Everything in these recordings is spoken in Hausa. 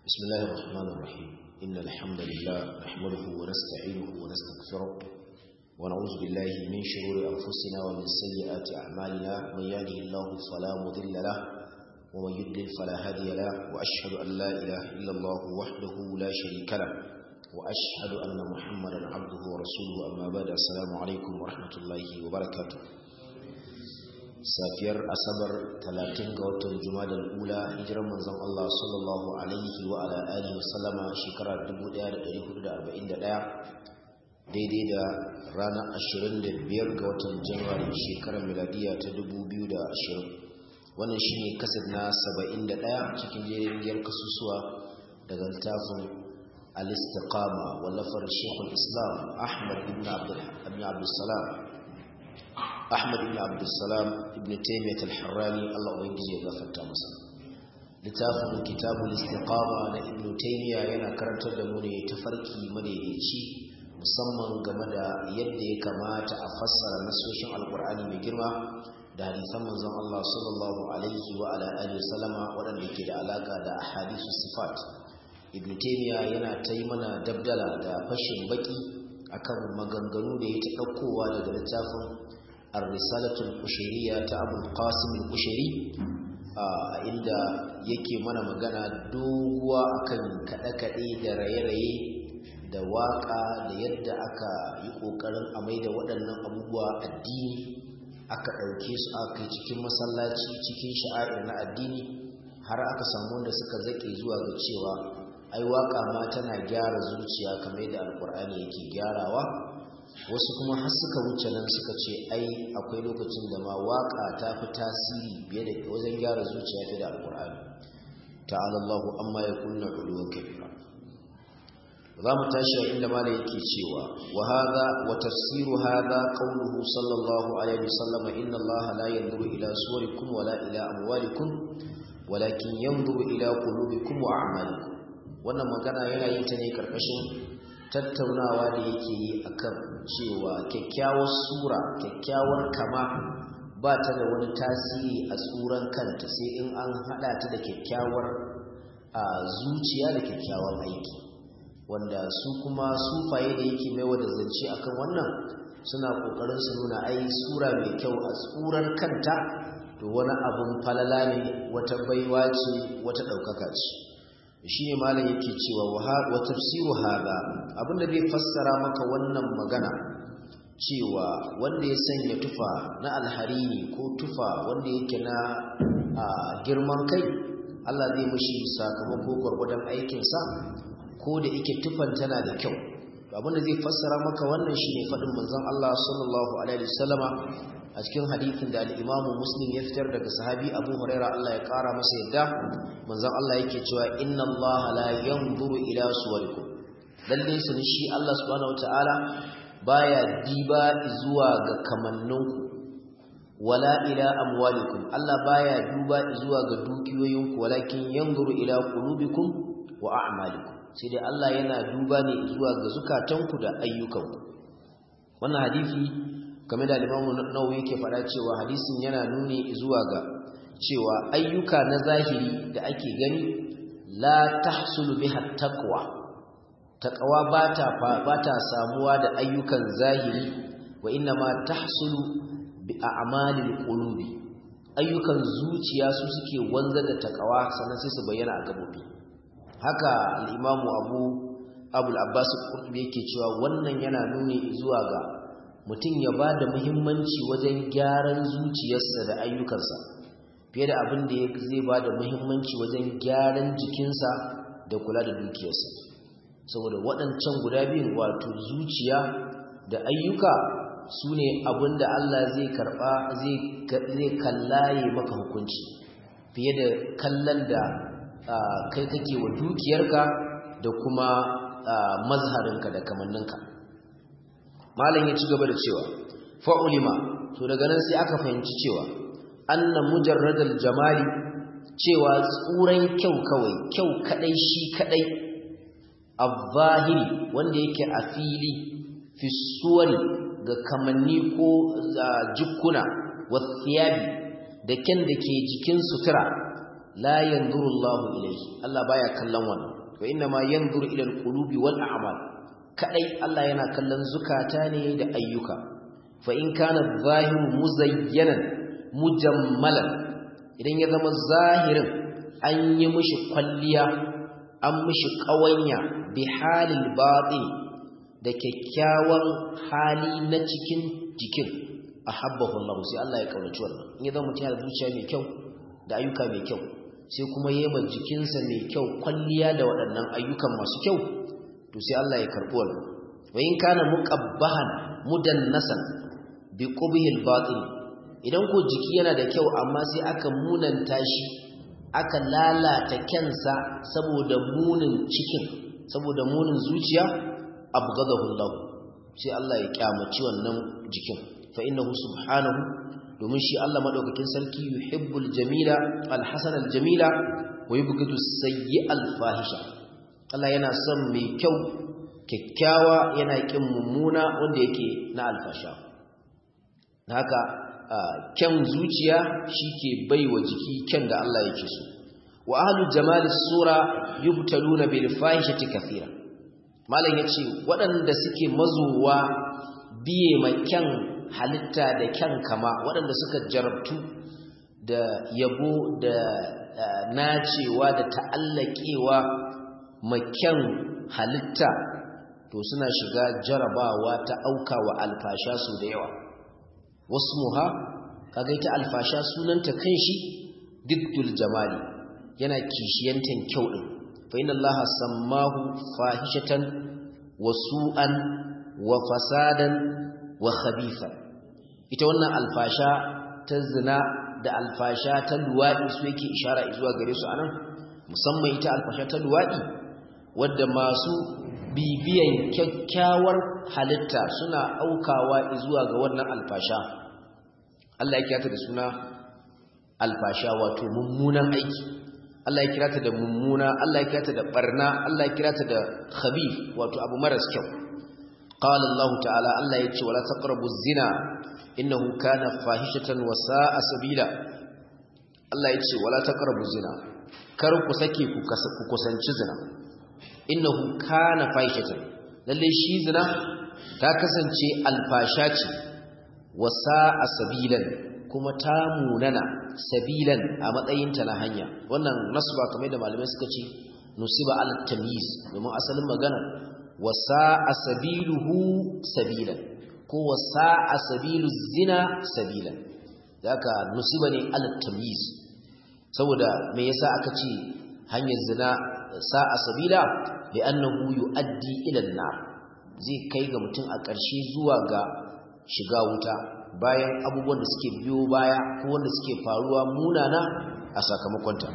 بسم الله الرحمن الرحيم إن الحمد لله نحمده ونستعينه ونستغفره ونعوذ بالله من شرور أنفسنا ومن سيئات أعمالنا من يهده الله فلا مضل له ومن يضلل فلا هادي له وأشهد أن لا إله إلا الله وحده لا شريك له وأشهد أن محمدا عبده ورسوله أما بعد السلام عليكم ورحمة الله وبركاته safiyar asabar 30 ga watan jumadal ula hijiran manzon Allah sallallahu alaihi wa ala alihi wasallama shekarar 1441 daidai da ranar 25 ga watan January shekarar miladiya ta 2020 wannan shine kasad na 71 cikin jerin kasusuwa daga littafin al-istiqama wallafar Sheikhul Islam Ahmad ibn Abdul Salam ibn Taymiyyah al-Harrani Allah ubangiji ya gafarta masa littafin kitabul istiqama na ibn Taymiyyah yana karantar da mu ne tafarki madaidaici musamman game da yadda ya kamata a fassara nasoshin alqur'ani mai girma da hadisan manzon Allah sallallahu alaihi wa ala alihi wasallama wadanda ke da alaka da ahadithus sifat ibn Taymiyyah yana tayi mana dabdala da fashin baki akan maganganu da yake daukowa daga littafin الرسالة القشيرية أبو القاسم القشيري inda yake mana magana doguwa akan kaɗe-kaɗe da raye-raye da waƙa da yadda aka yi ƙoƙarin a maida waɗannan abubuwa addini aka ɗauke su aka yi cikin masallaci cikin sha'air na addini har aka samu wanda suka zaƙe zuwa ga cewa ai waƙa ma tana gyara zuciya kamar yadda alƙur'ani yake gyarawa wasu kuma har suka wuce nan suka ce ai akwai lokacin da ma waka ta fi tasiri biye da wajen gyara zuciya fiye da alqur'ani ta'ala Allahu amma yakunna uluwan kabira zamu tashi inda malai yake cewa wa hadha wa tafsiru hadha qawluhu sallallahu alaihi wasallam inna Allaha la yanzuru ila suwarikum wala ila amwalikum walakin yanzuru ila qulubikum wa a'malikum wannan magana yana yin ta ne karkashin tattaunawa da yake yi akan cewa kyakkyawar sura kyakkyawar kama ba ta da wani tasiri a tsuran kanta sai in an hada ta da kyakkyawar zuciya da kyakkyawar aiki wanda su kuma sufaye da yake mai wada zance akan wannan suna kokarin su nuna ai sura mai kyau a tsuran kanta to wani abun falala ne wata baiwa ce wata daukaka ce shine malam yake cewa wa tafsiru hada abinda zai fassara maka wannan magana cewa wanda ya sanya tufa na alharini ko tufa wanda yake na girman kai Allah zai mishi sakamako gurgurdan aikin sa ko da yake tufan tana da kyau to abinda zai fassara maka wannan shine fadin manzon Allah sallallahu alaihi wasallama a cikin hadisin da al-Imam Muslim ya fitar daga sahabi Abu Hurairah Allah ya kara masa yadda manzon Allah yake cewa inna Allah la yanzuru ila suwarikum lalle sun shi Allah subhanahu wataala baya diba zuwa ga kamanninku wala ila amwalikum Allah baya duba zuwa ga dukiyoyinku walakin yanzuru ila qulubikum wa a'malikum sai dai Allah yana duba ne zuwa ga zukatanku da ayyukanku wannan hadisi kamar da Imam Nawawi yake faɗa cewa hadisin yana nuni zuwa ga cewa ayyuka na zahiri da ake gani la tahsulu biha taqwa bata samuwa da ayyukan zahiri wa inna ma tahsulu bi a'malil qulubi ayyukan zuciya su suke wanzar da taqwa sannan sai su bayyana a gabobi haka al-Imam Abul Abbas al-Qurtubi yake cewa wannan yana nuni zuwa ga mutum ya ba da muhimmanci wajen gyaran zuciyarsa da ayyukansa fiye da abin da zai ba da muhimmanci wajen gyaran jikinsa da kula da dukiyarsa saboda waɗancan guda biyun wato zuciya da ayyuka su ne abin da Allah zai karɓa zai kallaye maka hukunci fiye da kallon da kai kake wa dukiyarka da kuma mazharinka da kamanninka malam ya ci gaba da cewa fa'ulima to daga nan sai aka fahimci cewa anna mujarradal jamali cewa tsuran kyau kawai kyau kadai shi kadai az-zahiri wanda yake a fili fi suwari ga kamanni ko jukkuna wathiyabi da kyan da ke jikin sutura la yanzuru Allahu ilayhi Allah baya kallon wannan wa inna ma yanzuru ila al-qulubi wal a'mal kadai Allah yana kallon zukata ne da ayyuka fa in kana zahiru muzayyanan mujammalan idan ya zama zahirin an yi mishi kwalliya an mishi kawanya bi halil batin da kyakkyawan hali na cikin jikin ahabbahu Allah sai Allah ya kaunaci wannan in ya zama mutum da zuciya mai kyau da ayyuka mai kyau sai kuma yema jikinsa mai kyau kwalliya da waɗannan ayyukan masu kyau to sai Allah ya karɓi wannan wa in kana muqabbahan mudannasan bi qubhil batin idan ko jiki yana da kyau amma sai aka munanta shi aka lalata kansa saboda munin cikin saboda munin zuciya abghadahu Allah sai Allah ya kyamaci wannan jikin fa innahu subhanahu domin shi Allah madaukakin sarki yuhibbul jamila alhasan aljamila wa yubghidu sayyi'al fahisha Allah yana son mai kyau kyakkyawa yana kin mummuna wanda yake na alfasha haka kyan zuciya shike baiwa jiki kyan da Allah yake so wa ahlul jamal sura yubtaluna bil fahishati kathira malam yace waɗanda suke mazuwa biye mai kyan halitta da kyan kama waɗanda suka jarabtu da yabo da nacewa da ta'allakewa makyan halitta to suna shiga jarabawa ta auka wa alfasha su da yawa wasmuha kaga ita alfasha sunanta kanshi diddul jamali yana kishiyantan kyau din fa inna allaha sammahu fahishatan wa su'an wa fasadan wa khabitha ita wannan alfasha ta zina da alfasha ta luwadi su yake ishara zuwa gare su anan musamman ita alfasha ta luwadi wadda masu bibiyan kyakkyawar halitta suna aukawa zuwa ga wannan alfasha Allah ya kira ta da suna alfasha wato mummunan aiki Allah ya kira ta da mummuna Allah ya kira ta da barna Allah ya kira ta da khabith wato abu maras kyau qala Allah ta'ala Allah ya ce wala taqrabu zina innahu kana fahishatan wa sa'a sabila Allah ya ce wala taqrabu zina kar ku sake ku kusanci zina innahu kana fahishatan lalle shi zina ta kasance alfasha ce wa sa'a sabilan kuma ta munana sabilan a matsayin ta na hanya wannan nasba kamar da malamai suka ce nusiba al tamyiz domin asalin magana wa sa'a sabiluhu sabilan ko wa sa'a sabilu zina sabilan haka nusiba ne al tamyiz saboda me yasa aka ce hanyar zina sa'a sabila li'annahu yu'addi ila an-nar zai kai ga mutum a ƙarshe zuwa ga shiga wuta bayan abubuwan da suke biyo baya ko wanda suke faruwa munana a sakamakon ta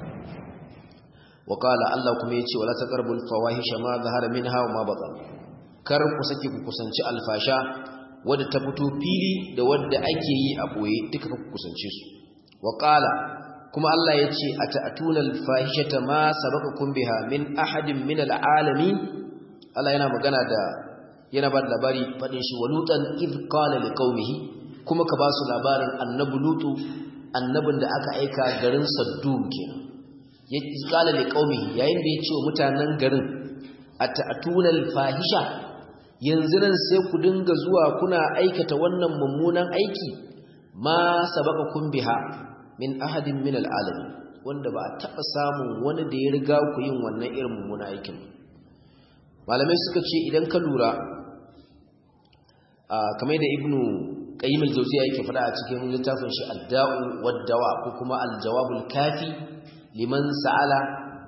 wa qala Allah kuma yace wala taqrabul fawahisha ma zahara minha wa ma batan kar ku sake ku kusanci alfasha wadda ta fito fili da wadda ake yi a boye duka ku kusance su wa qala kuma Allah ya ce ata'atuna al-fahishata ma sabaqakum biha min ahadin min al-alamin Allah yana magana da yana ba da labari fadin shi walutan id qala liqaumihi kuma ka ba su labarin annabi lutu annabin da aka aika garin saddum kenan ya qala liqaumihi yayin da ya ce wa mutanen garin ata'atuna al-fahisha yanzu nan sai ku dinga zuwa kuna aikata wannan mummunan aiki ma sabaqakum biha min ahadin min al'alamin wanda ba a taɓa samun wani da ya riga ku yin wannan irin mummuna aikin malamai suka ce idan ka lura kamar da ibnu qayyim al-jawziyya yake faɗa a cikin littafin shi ad-da'u wad-dawa ko kuma al-jawabul kafi liman sa'ala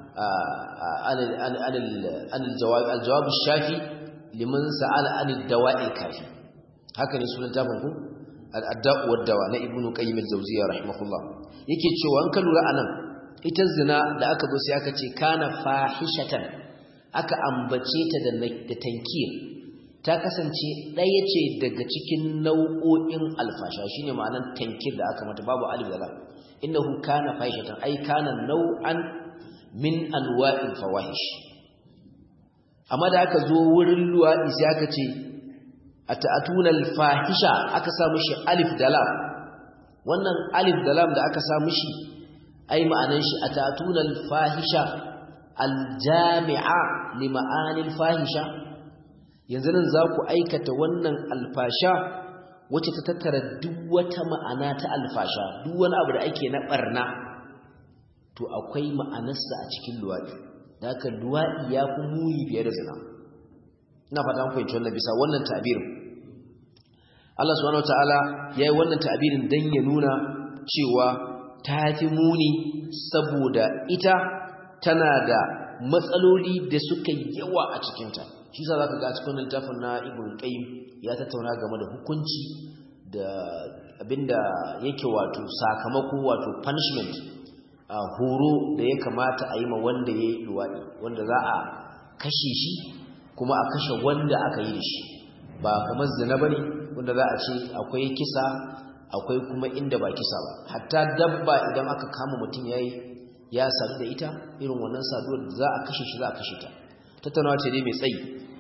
al-jawab ash-shafi liman sa'ala an-dawa'il kafi haka ne sunan littafin ku al-adda'u wad-dawa na ibnu qayyim al-jawziyya rahimahullah yake cewa an ka lura anan ita zina da aka zo sai aka ce kana fahishatan aka ambace ta da tankir ta kasance daya ce daga cikin nau'o'in alfasha shine ma'anar tankir da aka mata babu alif da lam innahu kana fahishatan ay kana nau'an min anwa'il fawahish amma da aka zo wurin luwadi sai aka ce ata'atuna al-fahisha aka sa mishi alif da lam wannan alif da lam da aka sa mishi ai ma'anan shi atatuna al-fahisha al-jami'a li ma'ani al-fahisha yanzu nan za ku aikata wannan alfasha wacce ta tattara duk wata ma'ana ta alfasha duk wani abu da ake na barna to akwai ma'anarsa a cikin luwadi da haka luwadi ya fi muni fiye da zina ina fata mun fahimci wannan bisa wannan ta'birin Allah subhanahu wataala yayi wannan ta'birin dan ya nuna cewa ta fi muni saboda ita tana da matsaloli da suka yawa a cikinta shi sa zaka ga cikin littafin na Ibn Qayyim ya tattauna game da hukunci da abinda yake wato sakamako wato punishment horo da ya kamata a yi ma wanda yayi luwadi wanda za a kashe shi kuma a kashe wanda aka yi da shi ba kamar zina bane wanda za a ce akwai kisa akwai kuma inda ba kisa ba hatta dabba idan aka kama mutum ya sadu da ita irin wannan saduwar za a kashe shi za a kashe ta tattaunawa ce dai mai tsayi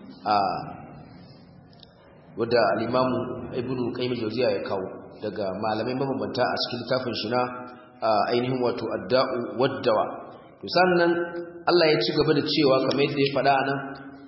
wadda al-Imam Ibn Qayyim al-Jawziyya ya kawo daga malamai mabambanta a cikin littafin shi na ainihin wato Ad-Da'u wad-Dawa to sannan Allah ya ci gaba da cewa kamar yadda ya faɗa anan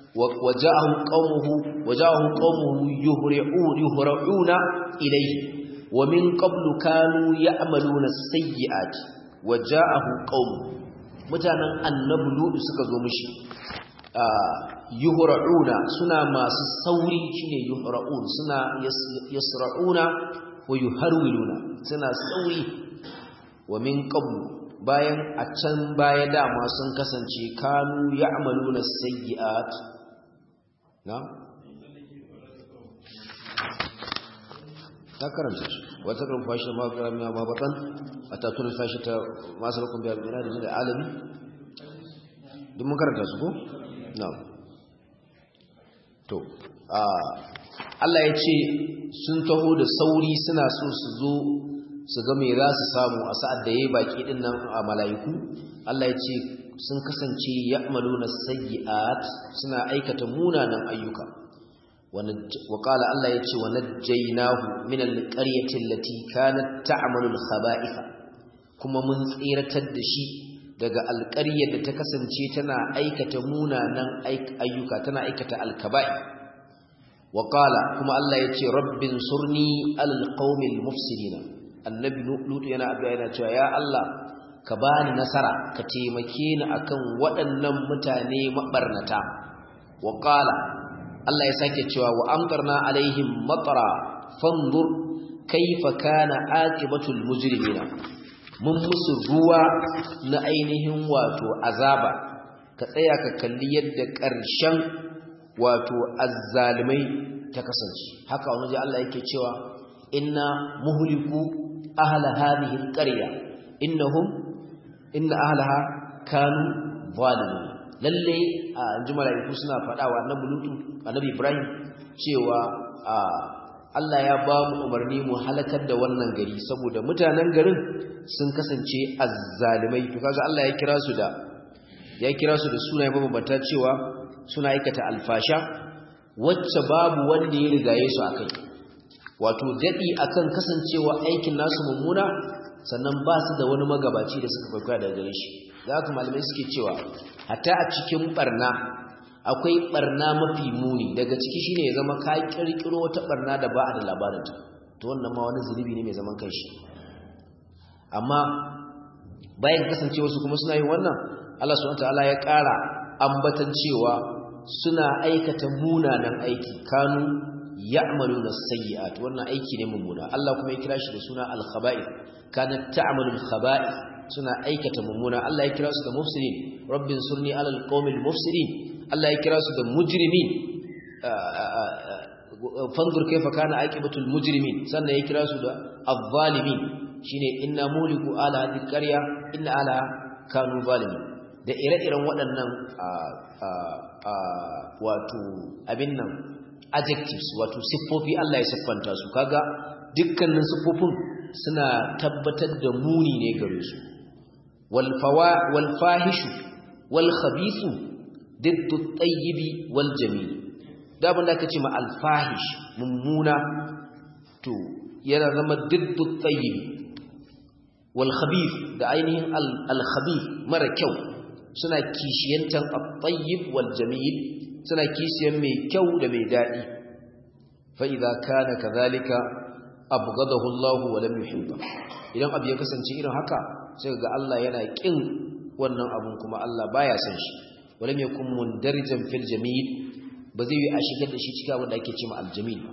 waja'ahu qaumuhu yuhra'una ilayhi wa min qablu kanu ya'maluna as-sayyi'ati waja'ahu qaumuhu mutanen annabi Lut suka zo mishi yuhra'una suna masu sauri shine yuhra'un suna yasra'una wa yuharwiluna suna sauri wa min qablu bayan a can baya dama sun kasance kanu ya'maluna sayyi'at na ta karanta shi wata kan fashi ma karamiya ma batan atatun fashi ta masalakun biyar ina da alami duk mun karanta su ko na'am to Allah ya ce sun taho da sauri suna so su zo su ga me za su samu a sa'ad da yayi baki din nan a malaiku Allah ya ce sun kasance ya'maluna sayyi'at suna aikata munanan ayyuka wa qala Allah ya ce wa najjaynahu min alqaryati allati kanat ta'malu alkhaba'itha kuma mun tsiratar da shi daga alƙaryar da ta kasance tana aikata munanan ayyuka tana aikata alkaba'i wa qala kuma Allah ya ce rabbin surni alal qaumil mufsidina annabi Lut yana addu'a yana cewa ya Allah ka bani nasara ka taimake ni akan waɗannan mutane mabarnata wa qala Allah ya sake cewa wa amtarna alaihim matara fanzur kaifa kana aqibatul mujrimina mun musu ruwa na ainihin wato azaba ka tsaya ka kalli yadda ƙarshen wato azzalimai ta kasance haka wani Allah yake cewa inna muhliku ahla hadhihi alqarya inna ahlaha kanu zalimin lalle anji malaiku suna fadawa annabi Ibrahim cewa Allah ya ba mu umarni mu halakar da wannan gari saboda mutanen garin sun kasance azzalimai to kaga Allah ya kira su da sunaye mabambanta cewa suna aikata alfasha wacce babu wanda ya rigaye su akai wato dadi akan kasancewa aikin nasu mummuna sannan ba su da wani magabaci da suka kwaikwaya daga gare shi da haka malamai suke cewa hatta a cikin barna akwai barna mafi muni daga ciki shine ya zama ka kirkiro wata barna da ba a da labarin ta to wannan ma wani zunubi ne mai zaman kanshi amma bayan kasancewa su kuma suna yin wannan Allah subhanahu wataala ya ƙara ambatan cewa suna aikata munanan aiki kanu ya'maluna sayyi'at wannan aiki ne mummuna Allah kuma ya kira shi da suna al-khaba'ith kanat ta'malu al-khaba'ith suna aikata mummuna Allah ya kira su da mufsidin rabbin surni alal qaumil mufsidin Allah ya kira su da mujrimin fanzur kayfa kana aqibatul mujrimin sannan ya kira su da adh-dhalimin shine inna muliku ala hadhihi qarya inna ala kanu zalimin da ire-iren waɗannan wato abin nan adjectives wato siffofi Allah ya siffanta su kaga dukkanin siffofin suna tabbatar da muni ne gare su wal fahishu wal khabithu diddu at-tayyibi wal jamil da abin da kace ma al fahish mummuna to yana zama diddu at-tayyibi wal khabith da ainihin al khabith mara kyau suna kishiyantan at-tayyib wal jamil suna kishiyan mai kyau da mai dadi fa idza kana kadhalika abghadahu Allah wa lam yuhibba idan abu ya kasance irin haka sai ga Allah yana kin wannan abun kuma Allah baya son shi walam yakun mundarijan fil jamil ba zai yi a shigar da shi cikin abin da ake cewa al jamil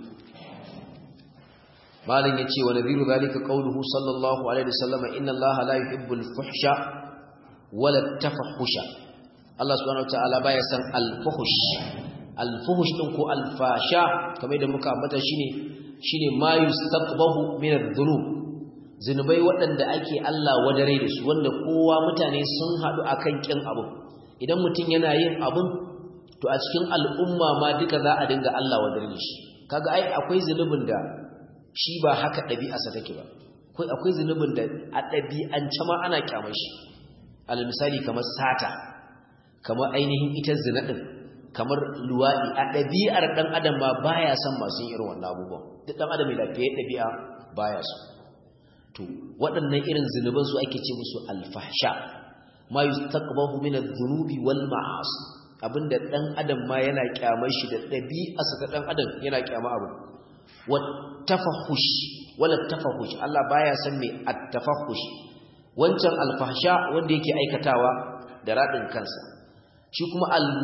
malin yace wa nadhiru zalika qawluhu sallallahu alaihi wasallam inna Allah la yuhibbul fuhsha wala tafahusha Allah subhanahu wataala baya san al-fuhush din ko al-fasha kamar da muka ambata shine ma yustaqbahu min adh-dhunub zinubai waɗanda ake Allah wadare da su wanda kowa mutane sun hadu akan kin abu idan mutun yana yin abun to a cikin al'umma ma duka za a dinga Allah wadare da shi kaga ai akwai zunubin da shi ba haka ɗabi'arsa take ba akwai zunubin da a ɗabi'ance ma ana kyamar shi alal misali kamar sata kamar ainihin ita zina din kamar luwadi a ɗabi'ar dan adam ma baya son masu irin wannan abubuwan duk dan adam mai lafiyar ɗabi'a baya so to waɗannan irin zunuban su ake ce musu alfahsha ma yustaqbahu min adh-dhunubi wal ma'asi abinda dan adam ma yana kyamar shi da ɗabi'arsa ta dan adam yana kyama abu wat tafahush wala tafahush Allah baya son mai at-tafahush wancan alfahsha wanda yake aikatawa da radin kansa shi kuma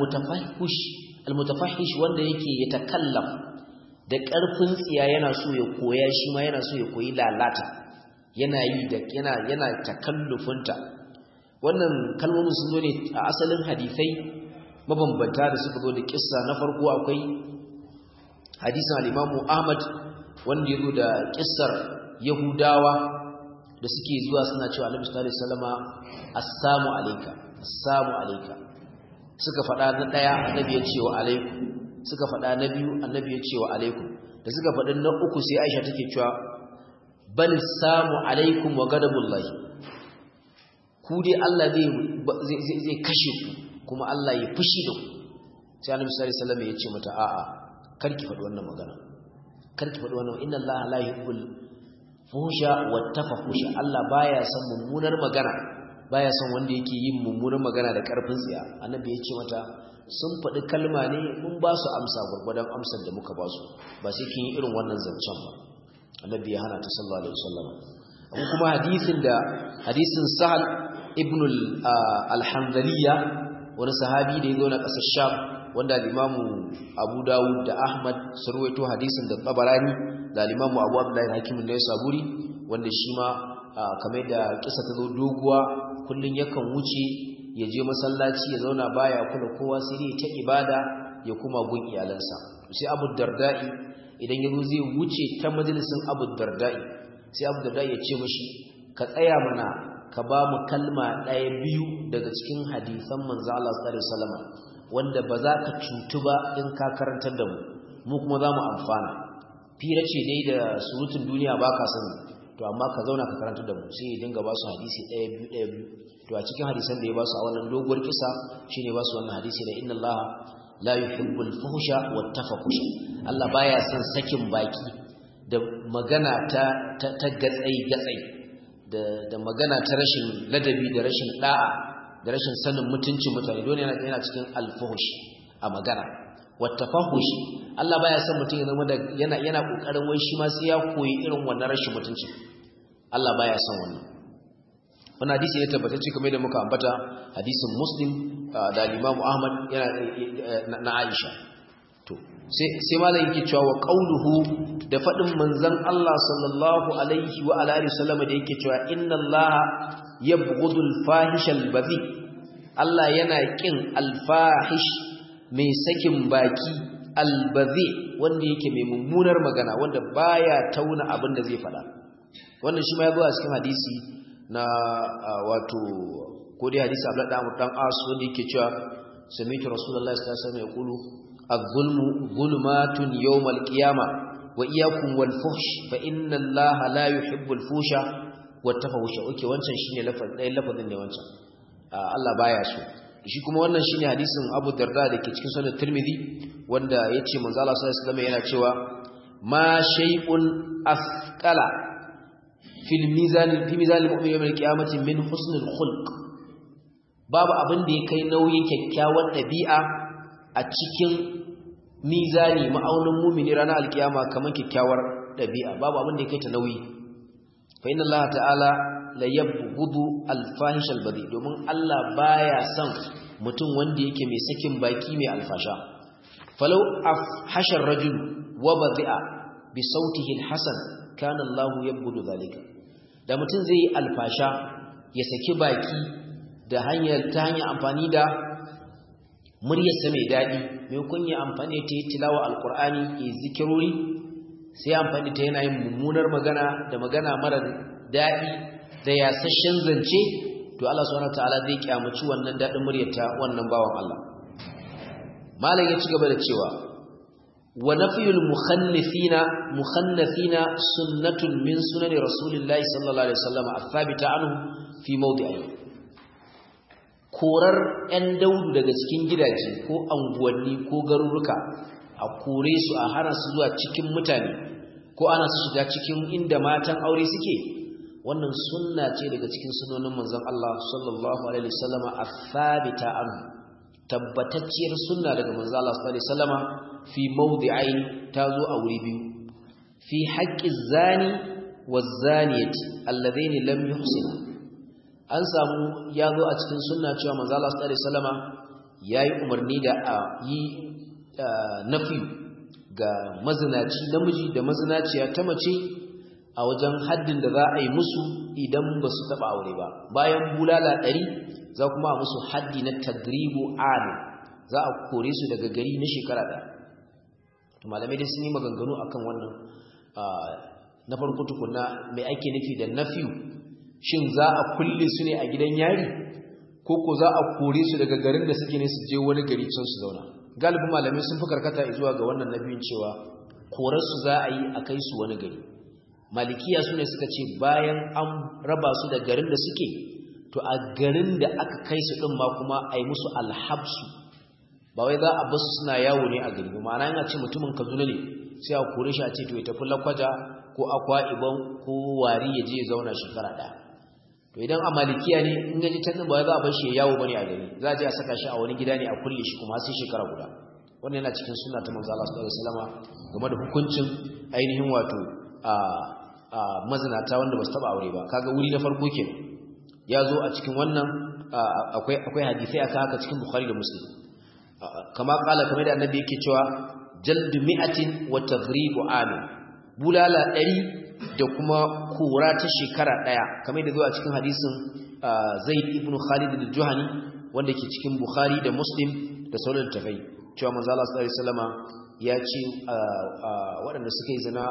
almutafahish wanda yake ya takallaf da ƙarfin tsiya yana so ya koya shi ma yana so ya koyi lalata yana yi da yana takallufunta wannan kalmomin sun zo ne a asalin hadisai mabambanta da suka zo da kissa na farko akwai hadisin al-Imam Ahmad wanda yazo da kissar Yahudawa da suke zuwa suna cewa Annabi sallallahu alaihi wasallama assalamu alayka suka faɗa na ɗaya Annabi ya ce wa alaikum suka faɗa na biyu Annabi ya ce wa alaikum da suka faɗi na uku sai Aisha take cewa bal samu alaikum wa gadabullahi ku dai Allah zai kashe ku kuma Allah ya fushi da ku sai Annabi sallallahu alaihi wasallam ya ce mata a'a karki faɗi wannan magana karki faɗi wannan inna Allah la yuhibbul fuhsha wat tafahusha Allah baya son mummunar magana baya son wanda yake yin mummunar magana da karfin tsiya Annabi ya ce mata sun faɗi kalma ne mun ba su amsa gurgurdan amsar da muka ba su ba sai kin yi irin wannan zancen ba Annabi ya hana ta sallallahu alaihi wasallam amma kuma hadisin Sahal ibn al-Hanzaliya wani sahabi da ya zo na ƙasar Sham wanda al-Imam Abu Dawud da Ahmad sun rawaito hadisin da Tabarani da al-Imam Abu Abdullah Hakim an-Naisaburi wanda shi ma kamar da kissa ta zo doguwa kullun yakan wuce ya je masallaci ya zauna baya kula kowa sai dai ta ibada ya kuma gun iyalansa sai Abu Darda'i idan yazo zai wuce ta majalisin Abu Darda'i sai Abu Darda'i ya ce mishi ka tsaya mana ka ba mu kalma ɗaya biyu daga cikin hadisan manzo Allah sallallahu alaihi wasallam wanda ba za ka cutu ba in ka karantar da mu kuma za mu amfana fira ce dai da surutun duniya ba ka sani to amma ka zauna ka karantar da mu sai ya dinga ba su hadisi ɗaya biyu to a cikin hadisan da ya ba su a wannan doguwar kisa shine ba su wannan hadisi da inna Allah la yuhibbul fuhsha wat tafahush Allah baya son sakin baki da magana ta gatsai da magana ta rashin ladabi da rashin da'a da rashin sanin mutuncin mutane dole yana cikin al-fuhsh a magana wat tafahush Allah baya son mutum ya zama da yana kokarin wai shi ma sai ya koyi irin wannan rashin mutunci Allah baya son wannan hadisi ne tabbatacce kamar da muka ambata hadisin Muslim da Imam Ahmad yana na Aisha to sai malam yake cewa wa qauluhu da fadin manzon Allah sallallahu alaihi wa alihi wasallam da yake cewa inna Allah yabghudul fahishal badhi Allah yana kin al-fahish mai sakin baki al-badhi wanda yake mai mummunar magana wanda baya tauna abin da zai fada wannan shi ma ya zo a cikin hadisi na wato ko dai hadisi Abdullah dan As wanda yake cewa sami'tu Rasulullahi sallallahu alaihi wasallam yaqulu الظلم ظلمات يوم القيامة وإياكم والفحش فإن الله لا يحب الفوش والتفحش اوكي wancan shine lafazin ne wancan Allah baya so shi kuma wannan shine hadisin Abu Darda dake cikin sunan Tirmidhi wanda yace manzo Allah sallallahu alaihi wasallam yana cewa ma shay'un asqala fi mizan al-mu'min yawm al-qiyamati min husn al-khulq babu abin da ya kai nauyin kyakkyawar dabi'a a cikin mizani ma'aunin mu'mini ranar al-qiyama kamar kyakkyawar dabi'a babu abin da ya kai ta nauyi fa inna Allah ta'ala la yabghudu al-fahish al-badi domin Allah baya son mutum wanda yake mai sakin baki mai alfasha falau afhashar rajul wa badi'a bi sautihi al-hasan kana Allah yabghudu zalika da mutum zai yi alfasha ya saki baki ta hanyar amfani da muryarsa mai dadi mai kunya amfani ta tilawa alqur'ani ya zikirori sai amfani ta yana yin mummunar magana da magana mara dadi da yasashen zance to Allah subhanahu wataala zai kiyamaci wannan dadin muryarta wannan bawan Allah malam ya ci gaba da cewa wa nafyul mukhannafina sunnatun min sunani rasulillahi sallallahu alaihi wasallam athabita anhu fi mawdi'i korar ɗan daudu daga cikin gidaje ko anguwanni ko garuruka a kore su a hana su zuwa cikin mutane ko ana su shiga cikin inda matan aure suke wannan sunna ce daga cikin sunonin manzon Allah sallallahu alaihi wasallam athabita anhu tabbatacciyar sunna daga manzon Allah sallallahu alaihi wasallam fi mawdi'ain tazo a wuri biyu fi haqqi zani waz-zaniyati alladhina lam yuhsinu an samu yazo a cikin sunna cewa manzon Allah sallallahu alaihi wasallam yayi umarni da a yi nafi ga mazinaci namiji da mazinaciya ta mace a wajen haddin da za a yi musu idan ba su taɓa aure ba bayan bulala 100 za kuma a musu haddi na tagribu ali za a kore su daga gari na shekara ɗaya to malamai dai sun yi maganganu akan wannan na farko tukuna mai ake nufi da nafiyu shin za a kulle su ne a gidan yari ko ko za a kore su daga garin da suke ne su je wani gari can su zauna galibin malamai sun fi karkata zuwa ga wannan nabiyin cewa korar su za a yi a kai su wani gari malikiya su ne suka ce bayan an raba su da garin da suke to a garin da aka kai su din ma kuma a yi musu alhabsu ba wai za a basu suna yawo ne a gari ba ma'ana yana ce mutumin Kaduna ne sai a kore shi a ce to ya tafi Lakwaja ko Akwa Ibom ko Wari ya je ya zauna shekara ɗaya to idan a malikiya ne in gaji tannin ba za a bar shi ya yawo bane a gari za a je a saka shi a wani gida ne a kulle shi kuma sai shekara guda wannan yana cikin sunna ta manzo Allah sallallahu alaihi wasallam game da hukuncin ainihin wato a mazinata wanda ba su taba aure ba kaga wuri na farko kenan ya zo a cikin wannan akwai hadisi aka haka cikin Bukhari da Muslim kama kala kamar da annabi yake cewa jaldu mi'atin wa taghribu amin bulala 100 da kuma kora ta shekara daya kamar da zo a cikin hadisin Zaid ibn Khalid al-Juhani wanda ke cikin Bukhari da Muslim da sauran tafai cewa manzo Allah sallallahu alaihi wasallama ya ce waɗanda suka yi zina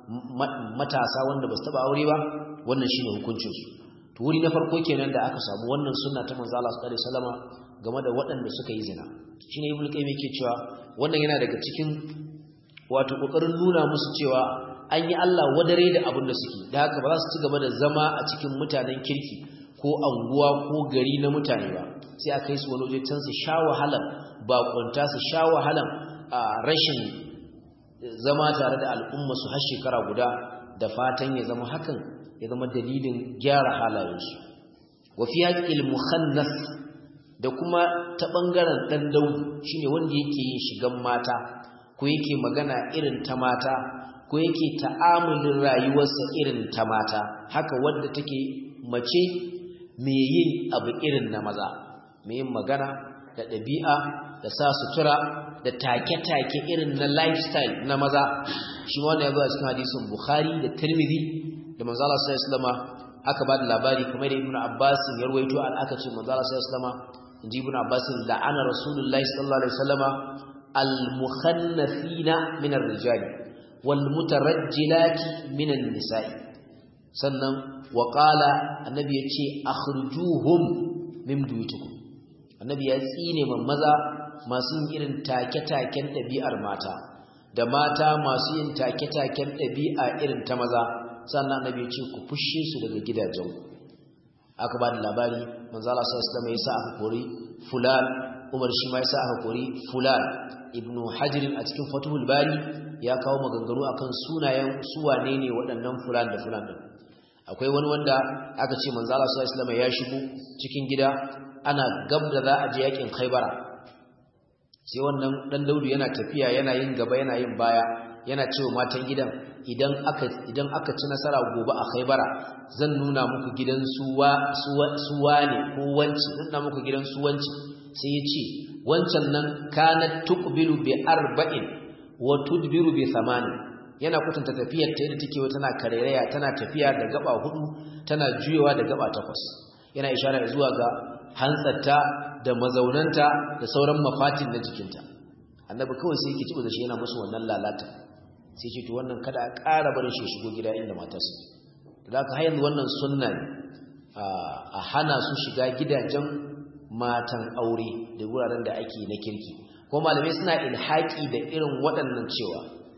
matasa wanda ba su taba aure ba wannan shine hukuncin su to wuri na farko kenan da aka samu wannan sunna ta manzo Allah sallallahu alaihi wasallama game da waɗanda suka yi zina shine ibnu qayyim yake cewa wannan yana daga cikin wato kokarin nuna musu cewa an yi Allah wadare da abin da suke da haka ba za su ci gaba da zama a cikin mutanen kirki ko anguwa ko gari na mutane ba sai a kai su wani waje can su sha wahalan bakunta su sha wahalan rashin zama tare da al'umma su har shekara guda da fatan ya zama hakan ya zama dalilin gyara halayensu wa fi haqqil mukhannas da kuma ta bangaren dan daudu shine wanda yake yin shigan mata ko yake magana irin ta mata ko yake ta'amulin rayuwarsa irin ta mata haka wanda take mace mai yin abu irin na maza mai yin magana da ɗabi'a da sa sutura da take-take irin na lifestyle na maza shi wanda ya zo a cikin hadisin Bukhari da Tirmidhi da manzo Allah sallallahu alaihi wasallam aka ba da labari kamar da Ibn Abbas ya rawaito aka ce manzo Allah sallallahu alaihi wasallam inji Ibn Abbas la'ana Rasulullahi sallallahu alaihi wasallam al-mukhannathina min ar-rijal wal mutarajjilati min an-nisa'i sannan wa qala annabi yace akhrijuhum min buyutikum annabi ya tsine maza masu yin irin take-taken ɗabi'ar mata da mata masu yin take-taken ɗabi'a irin ta maza sannan annabi ya ce ku fushe su daga gidajen aka ba da labari manzo Allah sallallahu alaihi wasallam ya sa aka kori fulan Umar shi ma ya sa aka kori fulan Ibn Hajar a cikin Fathul Bari ya kawo maganganu akan sunayen su wane ne waɗannan fulan da fulan din akwai wani wanda aka ce manzo Allah sallallahu alaihi wasallam ya shigo cikin gida ana gab da za a je yakin Khaibara sai wannan dan Daudu yana tafiya yana yin gaba yana yin baya yana cewa matan gidan idan aka ci nasara gobe a Khaibara zan nuna muku gidan suwa ne ko wanci zan nuna muku gidan suwanci sai ya ce wancan nan kanat tuqbilu bi 40 wa tudbiru bi 8 yana kwatanta tafiyar ta yadda take tana karereya tana tafiya da gaba 4 tana juyewa da gaba 8 yana isharar zuwa ga hantsarta da mazaunanta da sauran mafatin na jikinta annabi kawai sai yake cibo da shi yana musu wannan lalata sai ce to wannan kada a ƙara barin shi shigo gida inda matarsa da haka har yanzu wannan sunna ne a hana su shiga gidajen matan aure da wuraren da ake na kirki ko malamai suna ilhaki da irin waɗannan cewa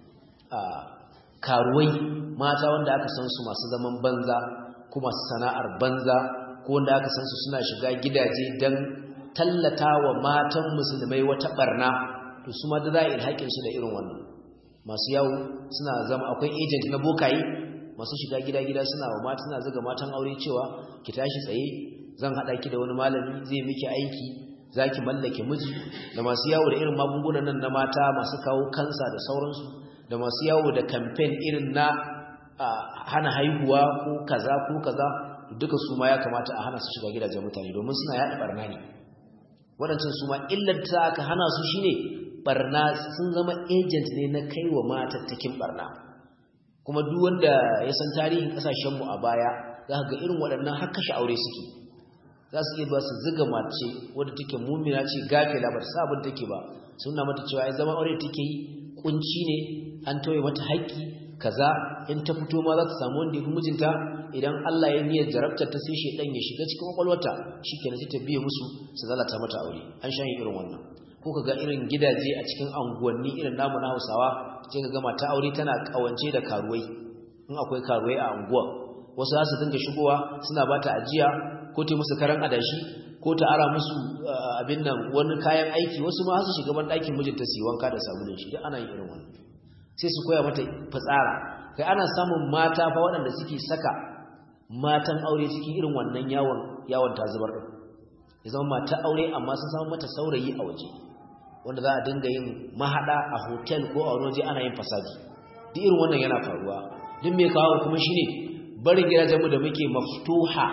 karuwai mata wanda aka san su masu zaman banza ko masu sana'ar banza ko wanda aka san su suna shiga gidaje don tallata wa matan musulmai wata barna to su ma da za a ilhakin su da irin wannan masu yawo suna zama akwai agent na bokaye masu shiga gida-gida suna wa mata suna zuga matan aure cewa ki tashi tsaye zan hada ki da wani malami zai miki aiki zaki mallake miji da masu yawo da irin magungunan nan na mata masu kawo kansa da sauransu da masu yawo da campaign irin na hana haihuwa ko kaza duka su ma ya kamata a hana su shiga gidajen mutane domin suna yaɗa barna ne waɗancan su ma illar ta aka hana su shine barna sun zama agent ne na kaiwa matattakin barna kuma duk wanda ya san tarihin kasashenmu a baya za ka ga irin waɗannan har kashe aure suke za su iya ba su ziga mace wadda take mumina ce gafila ba ta sabon take ba suna mata cewa ai zama aure take yi kunci ne an tauye mata haƙƙi kaza in ta fito ma za ta samu wanda ya fi mijinta idan Allah ya niyyar jarabtar ta sai shedan ya shiga cikin kwakwalwarta shikenan sai ta biye musu su zalata mata aure an sha irin wannan ko kaga irin gidaje a cikin anguwanni irin namu na Hausawa sai kaga mata aure tana kawance da karuwai in akwai karuwai a anguwa wasu za su dinga shigowa suna bata ajiya ko ta musu karan adashi ko ta ara musu abin nan wani kayan aiki wasu ma su shiga ban ɗakin mijinta su yi wanka da sabulun shi duk ana yin irin wannan sai su koya mata fitsara kai ana samun mata fa waɗanda suke saka matan aure cikin irin wannan yawon tazubar din ya zama mata aure amma sun samu mata saurayi a waje wanda za a dinga yin mahada a hotel ko a waje ana yin fasadi duk irin wannan yana faruwa duk me kawo kuma shine barin gidajen mu da muke maftuha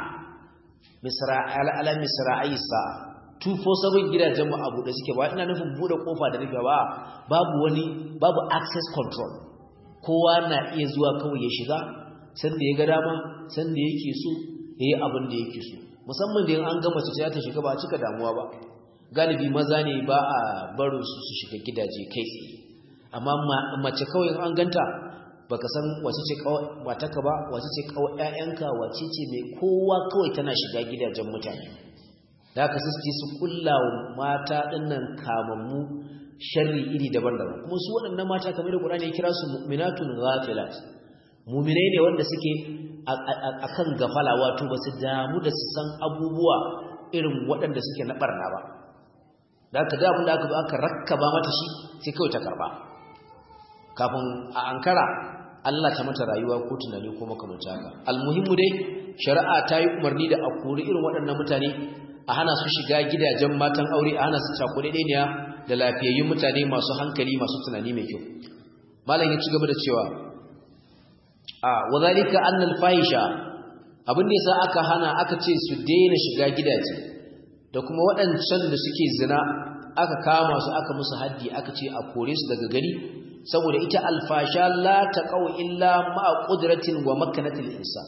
ala misra'i sa 247 gidajen mu abu da suke ba ina nufin bude kofa da nufi ba babu access control kowa na iya zuwa kawai ya shiga san da ya ga dama san da yake so yayi abin da yake so musamman da an ga mace sai ta shiga ba cika damuwa ba galibi maza ne ba a barin su shiga gidaje kai tsaye amma mace kawai an ganta baka san wace ce mataka ba wace ce kawai ƴaƴanka wace ce mai kowa kawai tana shiga gidajen mutane da aka suke su kullawa mata dinnan kamammu sharri iri daban-daban kuma su waɗannan mata kamar da Qur'ani ya kira su mu'minatun ghafilat mu'minai ne wanda suke akan gafala wato basu damu da su san abubuwa irin waɗanda suke na barna ba da aka da abin da aka zo aka rakkaba mata shi sai kawai ta karba kafin a ankara Allah ta mata rayuwa ko tunani ko makamanta haka almuhimmu dai shari'a ta yi umarni da a kori irin waɗannan mutane a hana su shiga gidajen matan aure a hana su cakuɗe ɗaya da lafiyayyun mutane masu hankali masu tunani mai kyau malam ya ci gaba da cewa wa zalika annal fahisha abin da yasa aka hana aka ce su daina shiga gidaje da kuma waɗancan da suke zina aka kama su aka musu haddi aka ce a kore su daga gari saboda ita alfasha la taqaw illa ma'a qudratin wa makanatil insan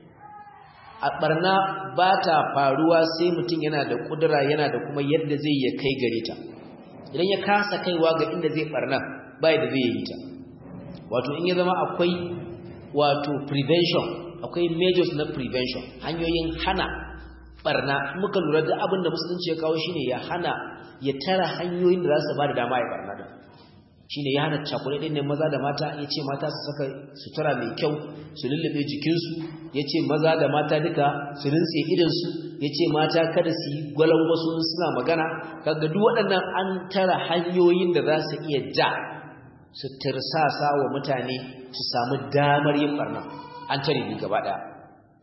a barna ba ta faruwa sai mutum yana da kudura yana da kuma yadda zai ya kai gare ta idan ya kasa kaiwa ga inda zai barna bai da zai yi ta wato in ya zama akwai wato prevention akwai measures na prevention hanyoyin hana barna muka lura da abin da musulunci ya kawo shine ya hana ya tara hanyoyin da za su ba da dama ya barna da shine ya hana cakure din ne maza da mata yace mata su saka sutura mai kyau su lullube jikinsu yace maza da mata duka su rintse idan su yace mata kada su yi gwalan wasu suna magana kaga duk waɗannan an tara hanyoyin da za su iya ja su tirsasa wa mutane su samu damar yin barna an tare ni gaba daya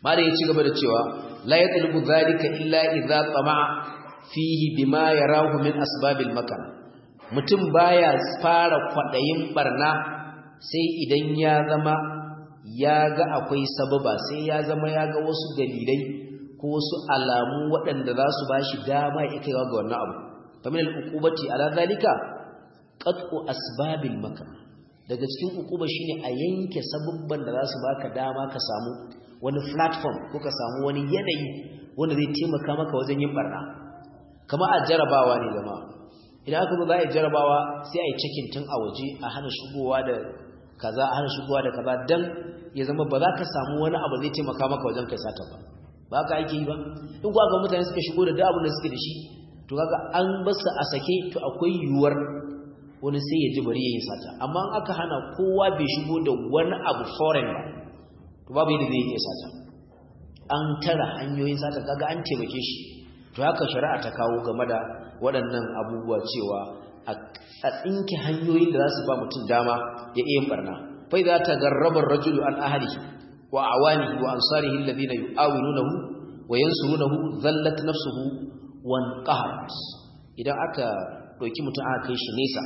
mala ya ci gaba da cewa la yatlubu dhalika illa idza tama'a fihi bima yarahu min asbabil makan mutum baya fara kwadayin barna sai idan ya zama ya ga akwai sababa sai ya zama ya ga wasu dalilai ko wasu alamu waɗanda za su bashi dama ya kai ga wannan abu kamar al-uqubati ala zalika qat'u asbabil makan daga cikin uquba shine a yanke sababban da za su baka dama ka samu wani platform ko ka samu wani yanayi wanda zai taimaka maka wajen yin barna kama a jarabawa ne jama'a idan aka zo za a yi jarabawa sai a yi cikin tun a waje a hana shigowa da kaza a hana shigowa da kaza dan ya zama ba za ka samu wani abu zai taimaka maka wajen kai sata ba ka ake yi ba in kuwa ga mutane suka shigo da duk abin da suke da shi to kaga an basu a sake to akwai yiwuwar wani sai ya ji bari ya yi sata amma in aka hana kowa bai shigo da wani abu foreign ba to babu yadda zai iya sata an tara hanyoyin sata kaga an taimake shi to haka shari'a ta kawo game da waɗannan abubuwa cewa a tsinke hanyoyin da za su ba mutum dama ya iya barna fa idza tagarraba ar-rajulu an ahlihi wa awanihi wa ansarihi alladhina yu'awinunahu wa yansurunahu dhallat nafsuhu wa qahat idan aka dauki mutum aka kai shi nesa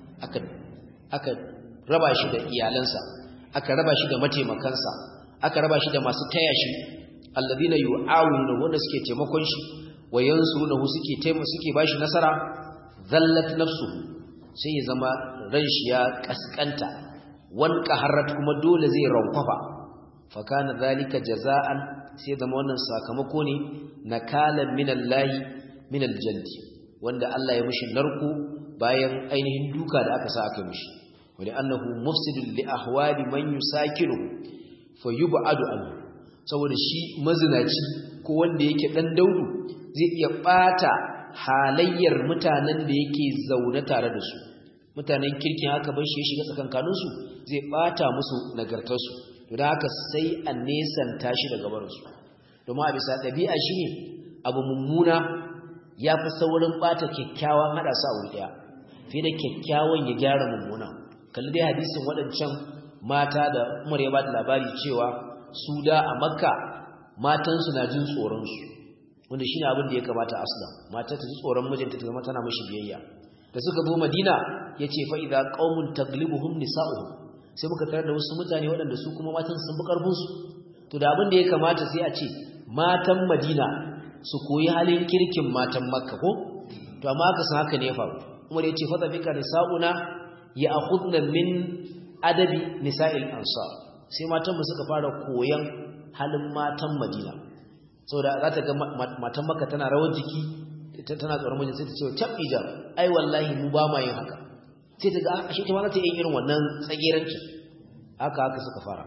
aka raba shi da iyalansa aka raba shi da mataimakansa aka raba shi da masu taya shi alladhina yu'awinunahu wanda suke taimakon shi wa yansurunahu suke bashi nasara zallat nafsuhu sai ya zama ran shi ya kaskanta wan qaharrat kuma dole zai rankwafa fa kana zalika jazaan sai zama wannan sakamako ne nakalan minallahi minal jaldi wanda Allah ya mishi narko bayan ainihin duka da aka sa aka mishi wali annahu mufsidun li ahwali man yusakiru fayub'adu anhu saboda shi mazinaci ko wanda yake dan daudu zai iya bata halayyar mutanen da yake zaune tare da su mutanen kirkin haka bar shi ya shiga tsakankanin su zai bata musu nagartar su to dan haka sai an nesanta shi daga barin su domin a bisa dabi'a shine abu mummuna yafi saurin bata kyakkyawan hada su a wuri daya fiye da kyakkyawan ya gyara mummuna kalli dai hadisin wadancan mata da Umar ya ba da labari cewa su da a Makka matan su na jin tsoron su wanda shine abin da ya kamata asla mata ta ji tsoron mijinta ta zama tana mishi biyayya da suka zo Madina yace fa idza qaumun taglibuhum nisa'uhum sai muka tarar da wasu mutane waɗanda su kuma matan sun bi karfin su to da abin da ya kamata sai a ce matan Madina su koyi halin kirkin matan Makka ko to amma aka san haka ne ya faru Umar yace fa tafika nisa'una ya'khudna min adabi nisa'il ansar sai matan mu suka fara koyan halin matan Madina saboda za ta ga matan Makka tana rawar jiki tana tsoron mijin sai ta ce tab ijab ai wallahi mu ba ma yin haka sai ta ga ashe ta ma za ta yi irin wannan tsageranci haka suka fara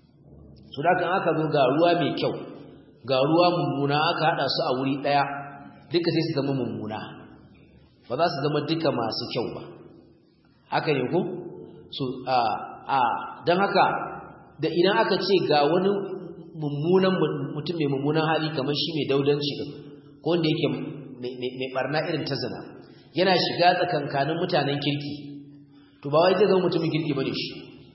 so da kan aka zo ga ruwa mai kyau ga ruwa mummuna aka hada su a wuri daya duka sai su zama mummuna ba za su zama duka masu kyau ba haka ne ko so dan haka da idan aka ce ga wani mummunan mutum mai mummunan hali kamar shi mai daudanci ko wanda yake mai barna irin ta zina yana shiga tsakankanin mutanen kirki to ba wai zai zama mutumin kirki bane shi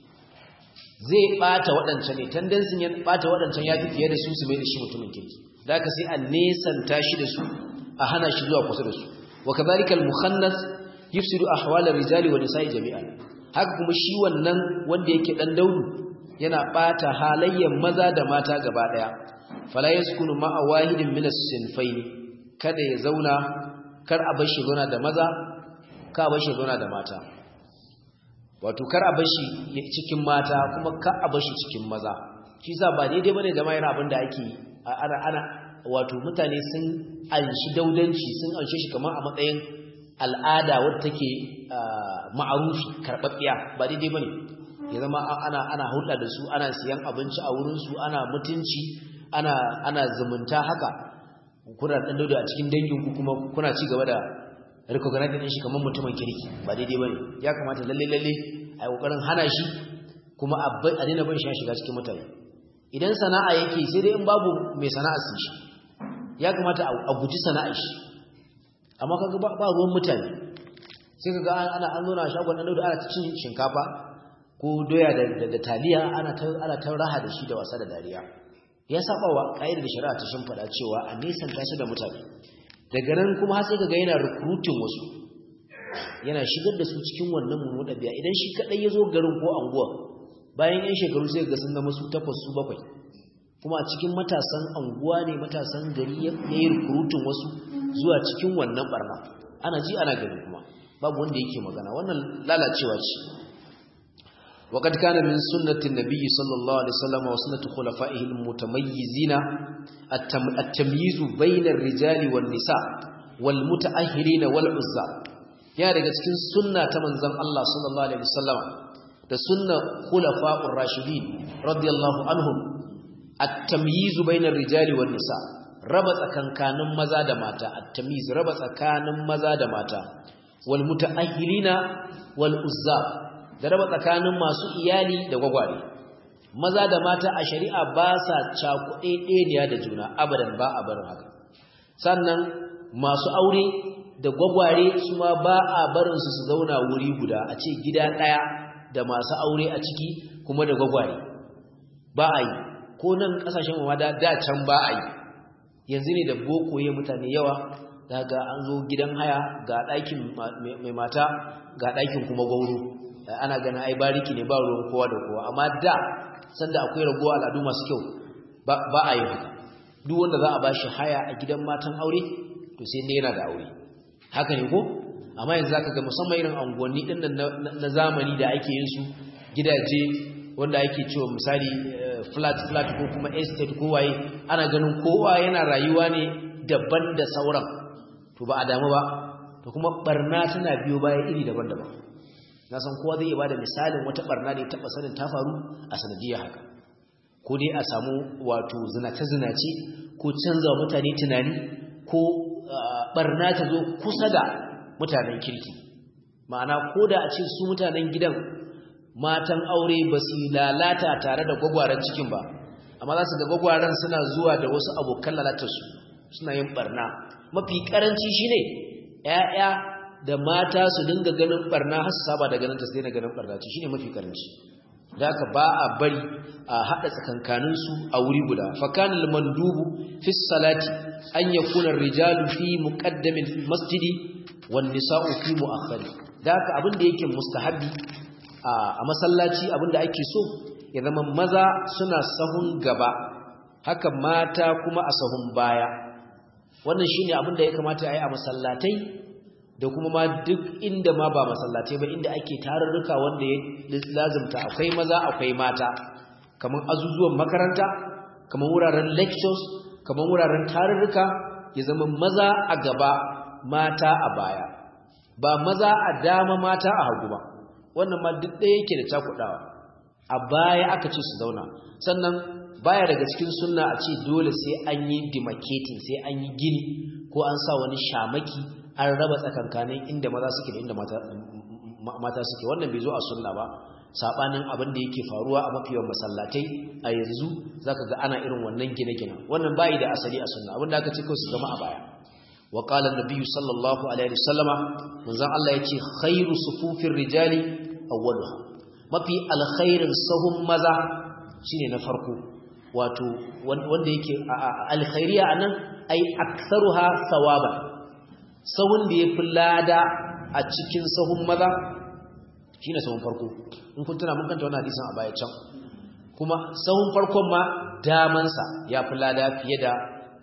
zai bata wadancan ne tendency ya bata wadancan ya fi fiye da su su mai da shi mutumin kirki da ka sai a nesanta shi da su a hana shi zuwa kusa da su wa kadhalika al-mukhannas yufsidu ahwal ar-rijali wa nisa'i jami'an haka kuma shi wannan wanda yake dan daudu yana bata halayyan maza da mata gaba daya fala yaskunu ma'a wahidin min as-sinfayn kada ya zauna kar a bar shi zauna da maza ka bar shi zauna da mata wato kar a bar shi cikin mata kuma kar a bar shi cikin maza shi yasa ba daidai bane jama'a yana abin da ake ana wato mutane sun anshi daudanci sun anshe shi kamar a matsayin al'ada wadda take ma'arufi karbabbiya ba daidai bane ya zama ana hulɗa da su ana siyan abinci a wurin su ana mutunci ana zumunta haka kuna dan dauda a cikin dangin ku kuma kuna ci gaba da recognize din shi kamar mutumin kirki ba daidai bane ya kamata lalle ai kokarin hana shi kuma a daina ban shi shiga cikin mutane idan sana'a yake sai dai in babu mai sana'a sun shi ya kamata a guji sana'ar shi amma kaga ba ruwan mutane sai kaga an zo na shagon dan dauda ana cin shinkafa ko doya da taliya ana ta raha da shi da wasa da dariya ya saba wa ƙa'idar da shari'a ta shimfada cewa a nesanta su da mutane daga nan kuma har sai kaga yana recruiting wasu yana shigar da su cikin wannan mummunan ɗabi'a idan shi kadai ya zo garin ko anguwa bayan yan shekaru sai ga sun zama su 8 su 7 kuma a cikin matasan anguwa ne matasan gari ya yi recruiting wasu zuwa cikin wannan barna ana ji ana gani kuma babu wanda yake magana wannan lalacewa ce وقد كان من سنة النبي صلى الله عليه وسلم وسنة خلفائه المتميزين التمييز بين الرجال والنساء والمتأهلين والعزاب يا daga cikin sunna ta manzon Allah sallallahu alaihi wasallam da sunna khulafa'ur rashidin radiyallahu anhum at-tamyiz bayna ar-rijali wan-nisa raba tsakankanin maza da mata at-tamyiz raba tsakanin maza da mata wal muta'ahhilina wal uzzab da raba tsakanin masu iyali da gwagware maza da mata a shari'a ba sa cakuɗe ɗeniya da juna abadan ba a barin haka sannan masu aure da gwagware su ma ba a barin su zauna wuri guda a ce gida ɗaya da masu aure a ciki kuma da gwagware ba a yi ko nan ƙasashen mamada da can ba a yi yanzu ne da boko ya mutane yawa daga an zo gidan haya ga ɗakin mai mata ga ɗakin kuma gwauro ana ganin ai bariki ne ba ruwan kowa da kowa amma da sanda akwai ragowa al'adu masu kyau ba a yi haka duk wanda za a bashi haya a gidan matan aure to sai ne yana da aure haka ne ko amma yanzu zaka ga musamman irin anguwanni din nan na zamani da ake yin su gidaje wanda ake cewa misali flat ko kuma estate ko waye ana ganin kowa yana rayuwa ne daban da sauran to ba a damu ba to kuma barna tana biyo baya iri daban-daban na san kowa zai iya bada misalin wata barna da ya taba sanin ta faru a sanadiyar haka ko dai a samu wato zinace ko canza wa mutane tunani ko barna ta zo kusa da mutanen kirki ma'ana ko da a ce su mutanen gidan matan aure ba su lalata tare da gwagwaran cikin ba amma za su ga gwagwaran suna zuwa da wasu abokan lalatarsu suna yin barna mafi karanci shine ƴaƴa da mata su dinga ganin barna har su saba da ganin ta sai na ganin barna ce shine mafi karanci da haka ba a bari a hada tsakankanin su a wuri guda fa kana al-mandubu fi salati an yakuna ar-rijalu fi muqaddamin masjidi wan nisa'u fi mu'akhkhari da haka abin da yake mustahabi a masallaci abin da ake so ya zama maza suna sahun gaba haka mata kuma a sahun baya wannan shine abin da ya kamata a yi a masallatai da kuma ma duk inda ma ba masallatai ba inda ake tarurruka wanda ya lazimta akwai maza akwai mata kamar azuzuwan makaranta kamar wuraren lectures kamar wuraren tarurruka ya zama maza a gaba mata a baya ba maza a dama mata a hagu ba wannan ma duk ɗaya yake da cakuɗawa a baya aka ce su zauna sannan baya daga cikin sunna a ce dole sai an yi demarcating sai an yi gini ko an sa wani shamaki an raba tsakankanin inda maza suke da inda mata suke wannan bai zo a sunna ba sabanin abin da yake faruwa a mafiyan masallatai a yanzu zaka ga ana irin wannan gine-gine wannan bai da asali a sunna abin da aka ce kawai su zama a baya wa qala an-nabiy sallallahu alaihi wasallama manzon Allah yace khairu sufufir rijali awwaluha mafi alkhairin sahun maza shine na farko wato wanda yake alkhairiya anan ai aktsaruha thawaban sahun da yafi lada a cikin sahun maza shine sahun farko in kun tuna mun kanta wannan hadisin a baya can kuma sahun farkon ma daman sa yafi lada fiye da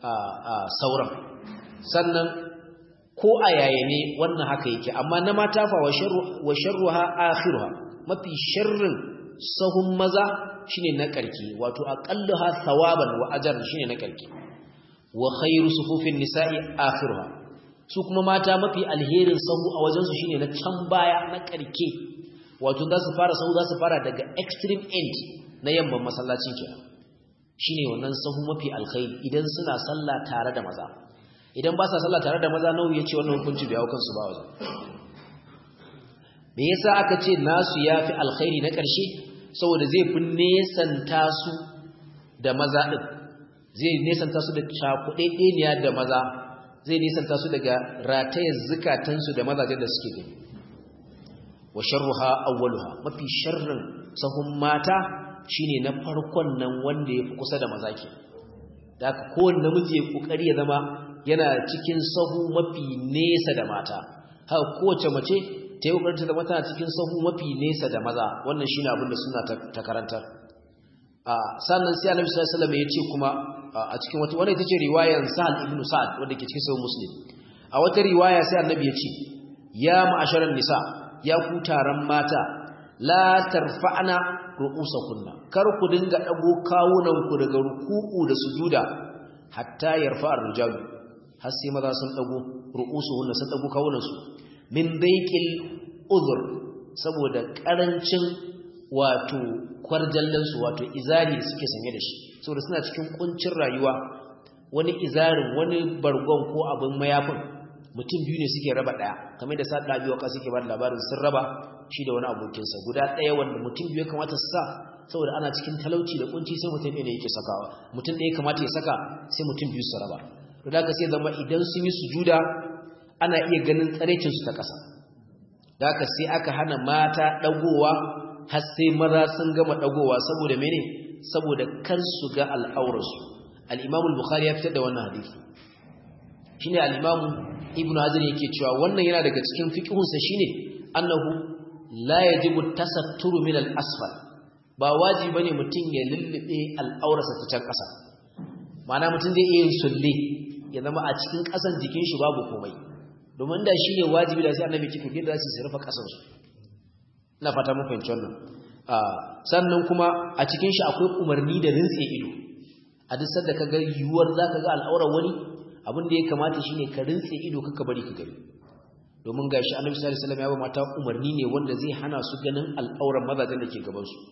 sauran sannan ko a yayane wannan haka yake amma na mata fa wa sharruha akhiruha mafi sharrin sahun maza shine na karki wato aqalluha thawaban wa ajr shine na karki wa khairu sufufin nisa'i akhiruha su kuma mata mafi alherin sahu a wajen su shine na can baya na karke wato za su fara daga extreme end na yamman masallacin kenan shine wannan sahu mafi alkhairi idan suna sallah tare da maza idan ba sa sallah tare da maza nawa yace wannan hukunci bai haukan su ba wajen me yasa aka ce nasu yafi alkhairi na ƙarshe saboda zai fi nesanta su da maza din zai nesanta su da cakuɗeɗeniya da maza zai nesanta su daga ratayar zukatan su da mazajen da suke gani wa sharruha awwaluha mafi sharrin sahun mata shine na farkon nan wanda yafi kusa da maza ke da haka kowanne namiji ya kokari ya zama yana cikin sahu mafi nesa da mata haka kowace mace ta yi kokarin ta zama tana cikin sahu mafi nesa da maza wannan shine abin da suna ta karantar sannan sai Annabi sallallahu alaihi wasallam ya ce kuma a cikin wata wannan ita ce riwayar Sa'ad ibn Sa'ad wanda ke cikin sahih Muslim a wata riwaya sai Annabi ya ce ya ma'asharan nisa ya ku taron mata la tarfa'na ru'usakunna kar ku dinga dago kawunan ku daga ruku'u da sujuda hatta yarfa'a ar-rijal har sai maza sun dago ru'usuhunna sun dago kawunan su min daiqil udhr saboda karancin wato kwarjallan su wato izari suke sanye da shi saboda suna cikin kuncin rayuwa wani izarin wani bargon ko abin mayafin mutum biyu ne suke raba daya kamar da Sa'ad Abi Waqqas suke ba da labarin sun raba shi da wani abokinsa guda daya wanda mutum biyu kamata su sa saboda ana cikin talauci da kunci sai mutum ɗaya ne yake sakawa mutum ɗaya kamata ya saka sai mutum biyu su raba to da ka sai zama idan sun yi sujuda ana iya ganin tsarecin su ta ƙasa da ka sai aka hana mata dagowa har sai maza sun gama dagowa saboda mene saboda kar su ga al'aurarsu al-Imam al-Bukhari ya fitar da wannan hadisi shine al-Imam Ibn Hazm yake cewa wannan yana daga cikin fiqhunsa shine annahu la yajibu tasatturu min al-asfal ba wajibi bane mutun ya lullube al'aurarsa ta can ƙasa ma'ana mutun zai iya yin sulle ya zama a cikin ƙasan jikin shi babu komai domin da shine wajibi da sai annabi ce to da su rufe ƙasar su ina fata mun fahimci wannan sannan kuma a cikin shi akwai umarni da rintse ido a duk sanda kaga yuwar zaka ga al'aurar wani abin da ya kamata shine ka rintse ido kaka bari ka gani domin gashi Annabi sallallahu alaihi wasallam ya ba mata umarni ne wanda zai hana su ganin al'auran mazajen da ke gaban su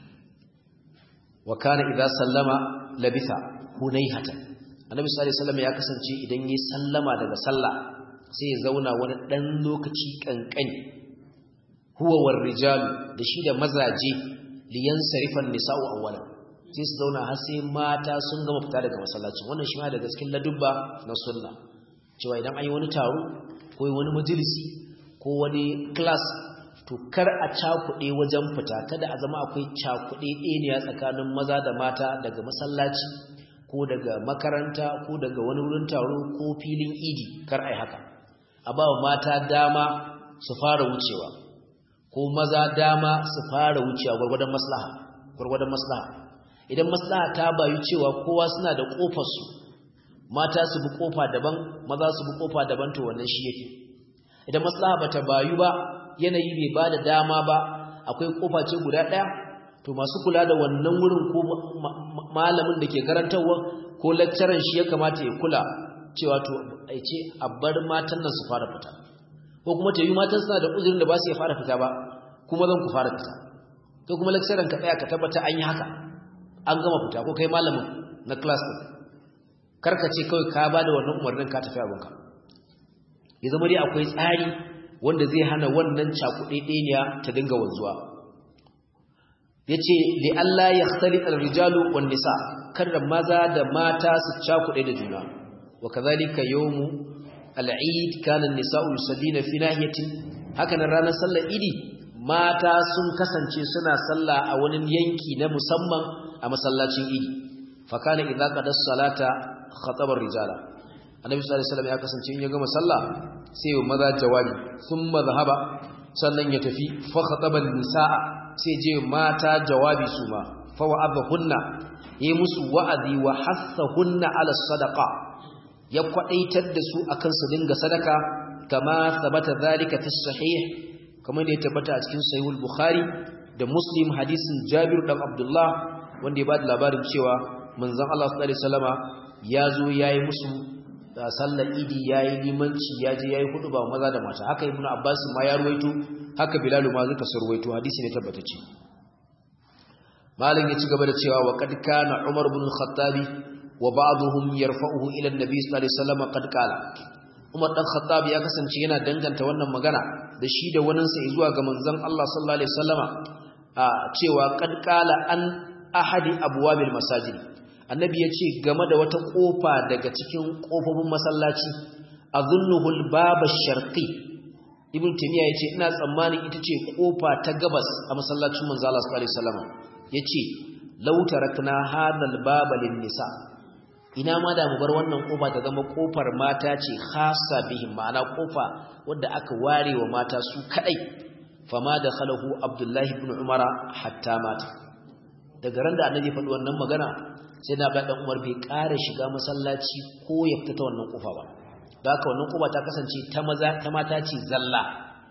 wa kana idza sallama labitha hunayhatan Annabi sallallahu alaihi wasallam ya kasance idan yayi sallama daga sallah sai ya zauna wani dan lokaci kankani huwa war rijal da shi da mazaje liyan sarifan nisa'u awwalan sai su zauna har sai mata sun gama fita daga masallacin wannan shi ma daga cikin ladubba na sunna cewa idan an yi wani taro ko wani majalisi ko wani class to kar a cakuɗe wajen fita kada a zama akwai cakuɗe ɗaya tsakanin maza da mata daga masallaci ko daga makaranta ko daga wani wurin taro ko filin idi kar a yi haka a ba mata dama su fara wucewa ko maza dama su fara wucewa gwargwadon maslaha idan maslaha ta bayu cewa kowa suna da kofar su mata su bi kofa daban maza su bi kofa daban to wannan shi yake idan maslaha bata bayu ba yanayi bai bada dama ba akwai kofa ce guda daya to masu kula da wannan wurin ko malamin da ke karantawa ko lecturer shi ya kamata ya kula cewa to ai ce a bar matan nan su fara fita ko kuma ta yi matan suna da uzurin da ba su ya fara fita ba kuma zan ku fara fita to kuma lecturer ka tsaya ka tabbata an yi haka an gama fita ko kai malamin na class din karka ce kawai ka bada wannan umarnin ka tafi abinka ya zama dai akwai tsari wanda zai hana wannan cakuɗeɗeniya ta dinga wanzuwa yace li alla yakhtali ar-rijalu wan nisa kada maza da mata su cakuɗe da juna wa kadhalika yawmu al-eid kana an-nisa'u yusallina fi nahiyatin haka nan ranar sallar idi mata sun kasance suna sallah a wani yanki na musamman a masallacin idi fa kana idza qada as-salata khataba ar-rijala annabi sallallahu alaihi wasallam ya kasance in ya gama sallah sai ya maza jawabi thumma dhahaba sannan ya tafi fa khataba an-nisaa sai je mata jawabi su ma fa wa'adhunna yi musu wa'azi wa hassahunna ala sadaqa ya kwadaitar da su akan su dinga sadaka kama sabata zalika fi sahih kamar da ya tabbata a cikin sahihul bukhari da muslim hadisin jabir dan abdullah wanda ya bada labarin cewa manzon Allah sallallahu alaihi wasallama yazo yayi musu sallar idi yayi limanci yaje yayi huduba maza da mata haka ibnu abbas ma ya ruwaito haka bilal ma zaka ruwaito hadisi ne tabbatace malin ya ci gaba da cewa wa qad kana umar ibn al-khattab wa ba'dhum yarfa'uhu ila an-nabi sallallahu alaihi wasallam qad qala umar dan khattab ya kasance yana danganta wannan magana da shi da wani sa zuwa ga manzon Allah sallallahu alaihi wasallama cewa qad qala an ahadi abwabil masajid annabi yace game da wata kofa daga cikin kofofin masallaci azunnuhu al-bab ash-sharqi ibn timiya yace ina tsammanin ita ce kofa ta gabas a masallacin manzo Allah sallallahu alaihi wasallam yace law tarakna hadal baba lin nisa ina ma da mu bar wannan kofa ta zama kofar mata ce khassa bihim ma'ana kofa wanda aka ware wa mata su kadai fama da khalahu abdullahi ibn umara hatta mata daga ran da annabi faɗi wannan magana sai na ba dan umar bai ƙara shiga masallaci ko ya fita ta wannan kofa ba da haka wannan kofa ta kasance ta mata ce zalla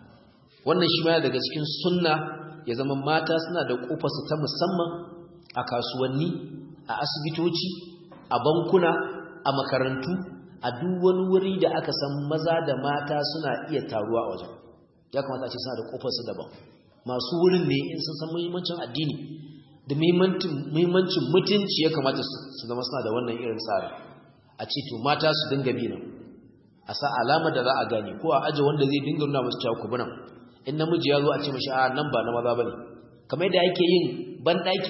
wannan shi ma daga cikin sunna ya zama mata suna da kofar su ta musamman a kasuwanni a asibitoci a bankuna a makarantu a duk wani wuri da aka san maza da mata suna iya taruwa a wajen ya kamata a ce suna da kofar su daban masu wurin ne in sun san muhimmancin addini da muhimmancin mutunci ya kamata su zama suna da wannan irin tsari a ce to mata su dinga bi nan a sa alama da za a gane ko a aje wanda zai dinga nuna musu cewa ku bi nan in namiji ya zo a ce mashi a nan ba na maza bane kamar yadda ake yin banɗaki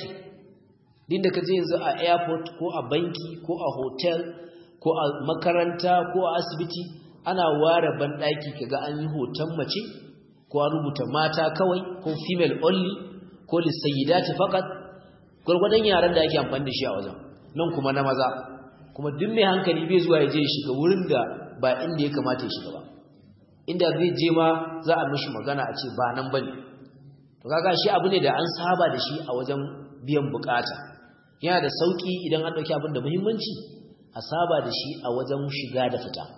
din da ka je yanzu a airport ko a banki ko a hotel ko a makaranta ko a asibiti ana ware banɗaki kaga an yi hoton mace ko an rubuta mata kawai ko female only ko lissayyidati faqat gurgurdan yaran da ake amfani da shi a wajen nan kuma na maza kuma duk mai hankali bai zuwa ya je shiga wurin da ba inda ya kamata ya shiga ba inda zai je ma za a mishi magana a ce ba nan bane to kaga shi abu ne da an saba da shi a wajen biyan bukata yana da sauki idan an dauki abin da muhimmanci a saba da shi a wajen shiga da fita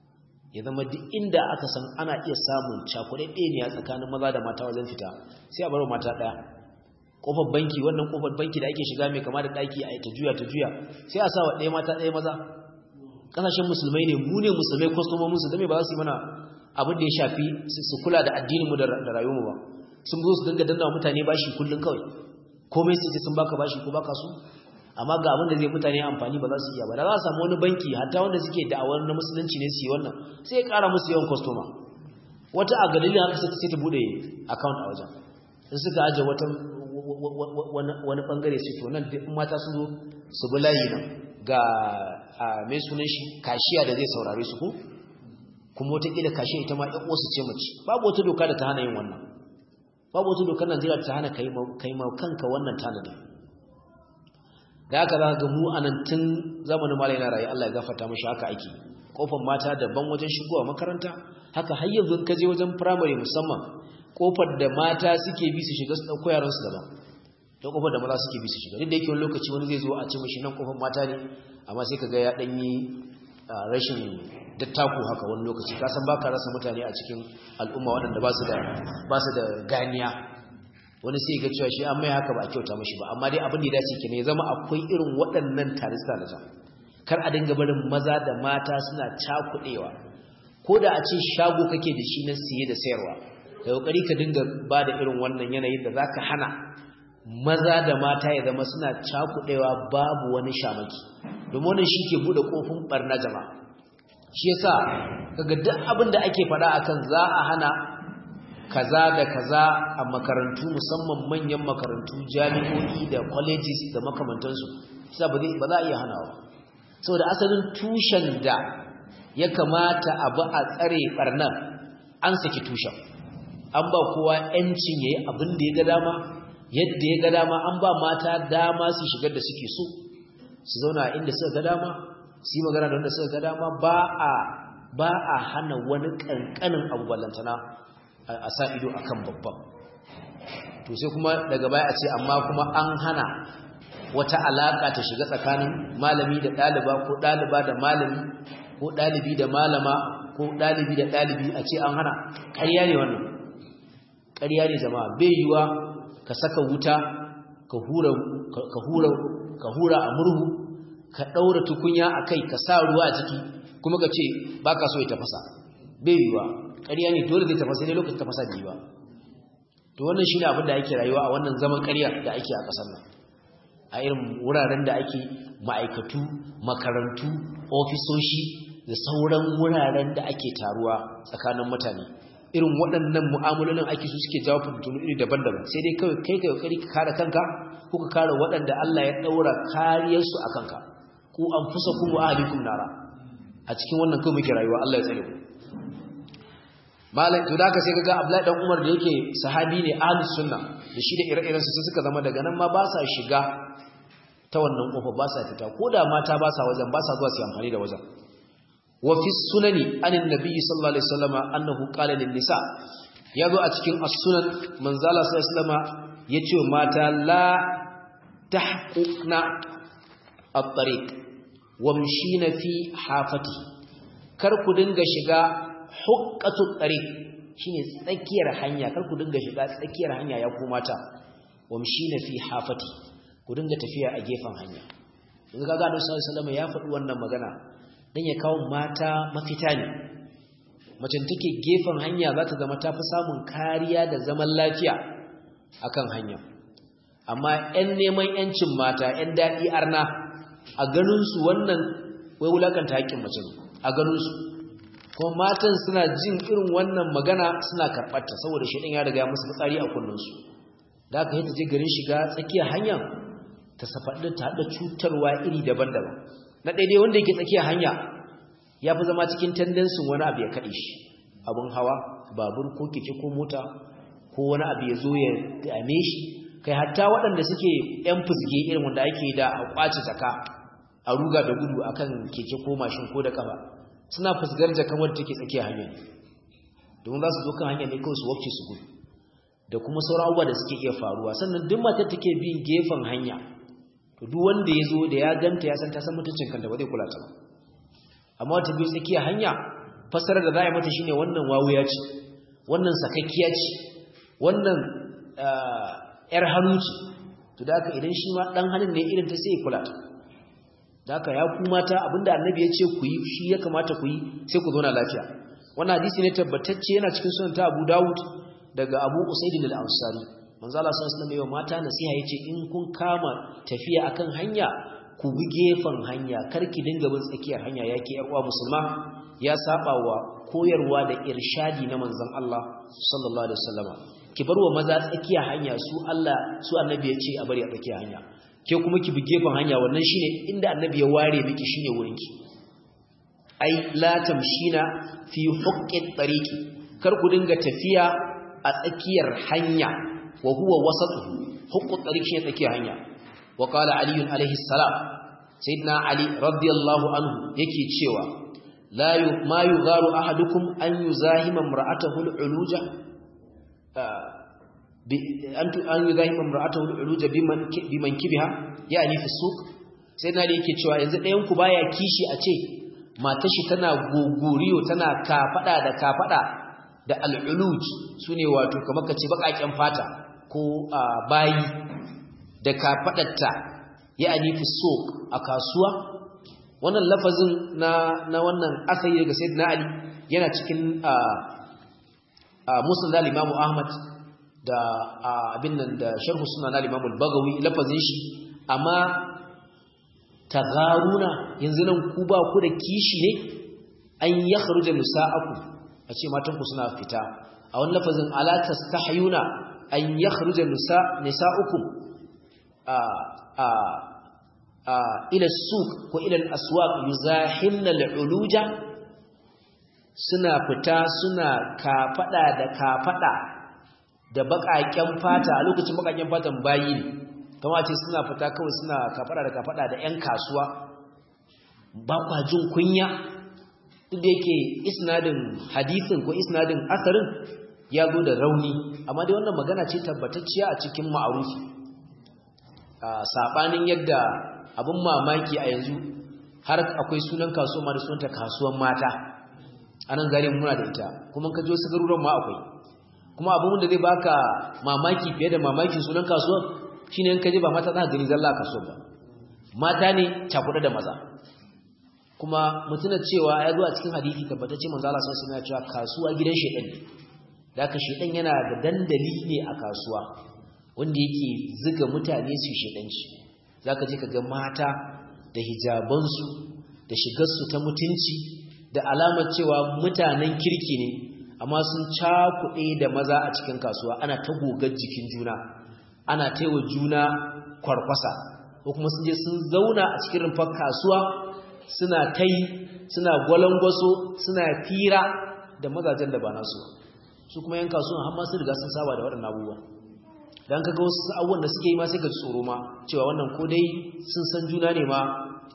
ya zama duk inda aka san ana iya samun cakuɗaɗɗe ne a tsakanin maza da mata wajen fita sai a bar mata ɗaya kofar banki wannan kofar banki da ake shiga mai kama da ɗaki a ta juya sai a sa wa ɗaya mata ɗaya maza ƙasashen musulmai ne mu ne musulmai kwastomomin su da mai ba za su yi mana abin da ya shafi su kula da addininmu da rayuwarmu ba sun zo su dinga danna mutane bashi kullum kawai komai su ce sun baka bashi ko baka su amma ga abin da zai mutane amfani ba za su iya ba da za a samu wani banki hatta wanda suke da'awar na musulunci ne su yi wannan sai ya ƙara musu yawan kwastoma wata a dalilin haka sai ta bude account a wajen in suka aje wata wani bangare sai to nan duk mata sun zo su bi layi nan ga mai sunan shi kashiya da zai saurare su ko kuma wata kila kashiya ita ma ɗan uwarsu ce mace babu wata doka da ta hana yin wannan babu wata dokar Najeriya ta hana kai ma kanka wannan tanadin da haka za ga mu anan tun zamanin malai na rayu Allah ya gafarta mishi haka ake kofar mata daban wajen shigowa makaranta haka har yanzu ka je wajen primary musamman kofar da mata suke bi su shiga su dauko yaran su daban da kofar da maza suke bi su shiga duk da yake wani lokaci wani zai zo a ce mishi nan kofar mata ne amma sai kaga ya danyi rashin dattako haka wani lokaci ka san baka rasa mutane a cikin al'umma waɗanda ba su da ganiya wani sai ga cewa shi an mai haka ba a kyauta mashi ba amma dai abin da ya dace kenan ya zama akwai irin waɗannan tarista da zan kar a dinga barin maza da mata suna cakuɗewa ko da a ce shago kake da shi na siye da sayarwa da kokari ka dinga ba da irin wannan yanayin da zaka hana maza da mata ya zama suna cakuɗewa babu wani shamaki domin wannan shi ke buɗe ƙofin ɓarna jama'a shi yasa kaga duk abin da ake faɗa akan za a hana kaza da kaza a makarantu musamman manyan makarantu jami'o'i da colleges da makamantansu shi ba za a iya hanawa saboda asalin tushen da ya kamata a bi a tsare barnar an saki tushen an ba kowa yancin yayi abin da ya ga dama yadda ya ga dama an ba mata dama su shigar da suke so su zauna inda suka ga dama su yi magana da wanda suka ga dama ba a hana wani kankanin abu ballantana a sa ido akan babban to sai kuma daga baya a ce amma kuma an hana wata alaka ta shiga tsakanin malami da ɗaliba ko ɗaliba da malami ko ɗalibi da malama ko ɗalibi da ɗalibi a ce an hana ƙarya ne wannan ƙarya ne jama'a bai yiwa ka saka wuta ka hura a murhu ka ɗaura tukunya a kai ka sa ruwa a ciki kuma ka ce ba ka so ya tafasa bai yiwa ƙarya ne dole zai tafasa ne lokacin tafasa bai ba to wannan shi ne abin da ake rayuwa a wannan zaman ƙarya da ake a ƙasar nan a irin wuraren da ake ma'aikatu makarantu ofisoshi da sauran wuraren da ake taruwa tsakanin mutane irin waɗannan mu'amalolin ake su suke jawo fitintunu iri daban-daban sai dai kawai kai ka kokari ka kare kanka ko ka kare waɗanda Allah ya ɗaura kariyarsu a kanka ku anfusakum wa ahlikum nara a cikin wannan kawai muke rayuwa Allah ya tsare ku malam to da ka sai kaga Abdullahi dan Umar da yake sahabi ne ahlus sunna da shi da ire-iren su suka zama daga nan ma ba sa shiga ta wannan kofa ba sa fita koda mata ba sa wajen ba sa zuwa su amfani da wajen wa fi sunani anin nabiyyi sallallahu alaihi wasallam annahu qala lin nisa yazo a cikin as-sunan manzala sallallahu alaihi wasallam yace mata la tahquna at-tariq wamshina fi hafati kar ku dinga shiga huqqatut tariq shine tsakiyar hanya kar ku dinga shiga tsakiyar hanya ya ku mata wamshina fi hafati ku dinga tafiya a gefen hanya in ga Annabi sallallahu alaihi wasallam ya faɗi wannan magana dan ya kawo mata mafita ne macen take gefen hanya za ta zama ta fi samun kariya da zaman lafiya akan hanya amma ƴan neman ƴancin mata ƴan daɗi arna a ganinsu wannan wai wulakanta haƙƙin mace ne a ganinsu kuma matan suna jin irin wannan magana suna karɓarta saboda shaidan ya riga musu fitsari a kullunsu da aka yi ta je garin shiga tsakiyar hanya ta safaɗin ta haɗa cutarwa iri daban-daban na daidai wanda yake tsakiyar hanya ya fi zama cikin tendensin wani abu ya kaɗe shi abin hawa babur ko keke ko mota ko wani abu ya zo ya dame shi kai hatta waɗanda suke ‘yan fusge irin wanda ake da a ƙwace jaka a ruga da gudu akan keke ko mashin ko da ƙafa suna fusgar jakan wadda take tsakiyar hanya domin za su zo kan hanya ne kawai su wafce su gudu da kuma sauran abubuwa da suke iya faruwa sannan duk matar take bin gefen hanya to duk wanda ya zo da ya ganta ya san ta san mutuncin kanta ba zai kula ta ba amma wata biyu tsakiyar hanya fasarar da za a yi mata shine wannan wawuya ce wannan sakakkiya ce wannan ‘yar hannu ce, to da haka idan shi ma ɗan hannun ne irin ta sai kula ta. Da haka ya ku mata abinda annabi ya ce ku yi shi ya kamata ku yi sai ku zauna lafiya. Wannan hadisi ne tabbatacce yana cikin sunan ta Abu Dawud daga Abu Usaid al-Ansari. Manzo Allah sallallahu alaihi wasallam mata nasiha yace in kun kama tafiya akan hanya ku bi gefen hanya kar ki dinga bin tsakiyar hanya yake ƴar uwa musulma ya saba wa koyarwa da irshadi na manzon Allah sallallahu alaihi wasallam. Ki bar wa maza tsakiya hanya su annabi ya ce a bari a tsakiya hanya ke kuma ki bi gefen hanya wannan shine inda annabi ya ware miki shine wurinki ai la tamshina fi huqqit tariqi kar ku dinga tafiya a tsakiyar hanya wa huwa wasatuhu huqqut tariq shine tsakiyar hanya wa qala ali alaihi salam sayyidina ali radiyallahu anhu yake cewa ma yugharu ahadukum an yuzahima imra'atahu al-uluja an yuzahima imra'atahu al-uluja biman kibiha yani fi suq sai na yake cewa yanzu ɗayan ku baya kishi a ce matar shi tana gogoriyo tana kafada da al-uluj sune wato kamar kace bakaken fata ko bayi da kafadarta yani fi suq a kasuwa wannan lafazin na wannan asali daga sayyidina ali yana cikin musnad al-Imam Ahmad da abin nan da sharh sunan al-Imam al-Bagawi lafazin shi amma tagaruna yanzu nan ku ba ku da kishi ne an yakhruja nisa'akum a ce matan ku suna fita a wannan lafazin ala tastahyuna an yakhruja nisa'ukum ila as-suq ko ila al-aswaq yuzahimna al-uluja suna fita suna kafada da bakaken fata a lokacin bakaken fatan bayi ne kamar ce suna fita kawai suna kafada da ƴan kasuwa ba kwa jin kunya duk da yake isnadin hadisin ko isnadin asarin ya zo da rauni amma dai wannan magana ce tabbatacciya a cikin ma'arufi sabanin yadda abin mamaki a yanzu har akwai sunan kasuwa ma da sunanta kasuwan mata anan gare muna da ita kuma ka je wasu garuruwan ma akwai kuma abin da zai baka mamaki fiye da mamakin sunan kasuwa shine in ka je ba mata za ka gani zalla kasuwa ba mata ne cakuɗe da maza kuma mutuna cewa ya zo a cikin hadisi tabbatacce manzo Allah sallallahu alaihi wasallam ya cewa kasuwa gidan shedan ne da haka shedan yana da dandali ne a kasuwa wanda yake zuga mutane su shedanci zaka je ka ga mata da hijabansu da shigarsu ta mutunci da alamar cewa mutanen kirki ne amma sun cakuɗe da maza a cikin kasuwa ana ta gogar jikin juna ana taiwa juna kwarkwasa ko kuma sun je sun zauna a cikin rumfar kasuwa suna suna gwalangwaso suna fira da mazajen da ba nasu su kuma yan kasuwa har ma sun riga sun saba da waɗannan abubuwa dan kaga wasu abubuwan da suke yi ma sai ka tsoro ma cewa wannan ko dai sun san juna ne ma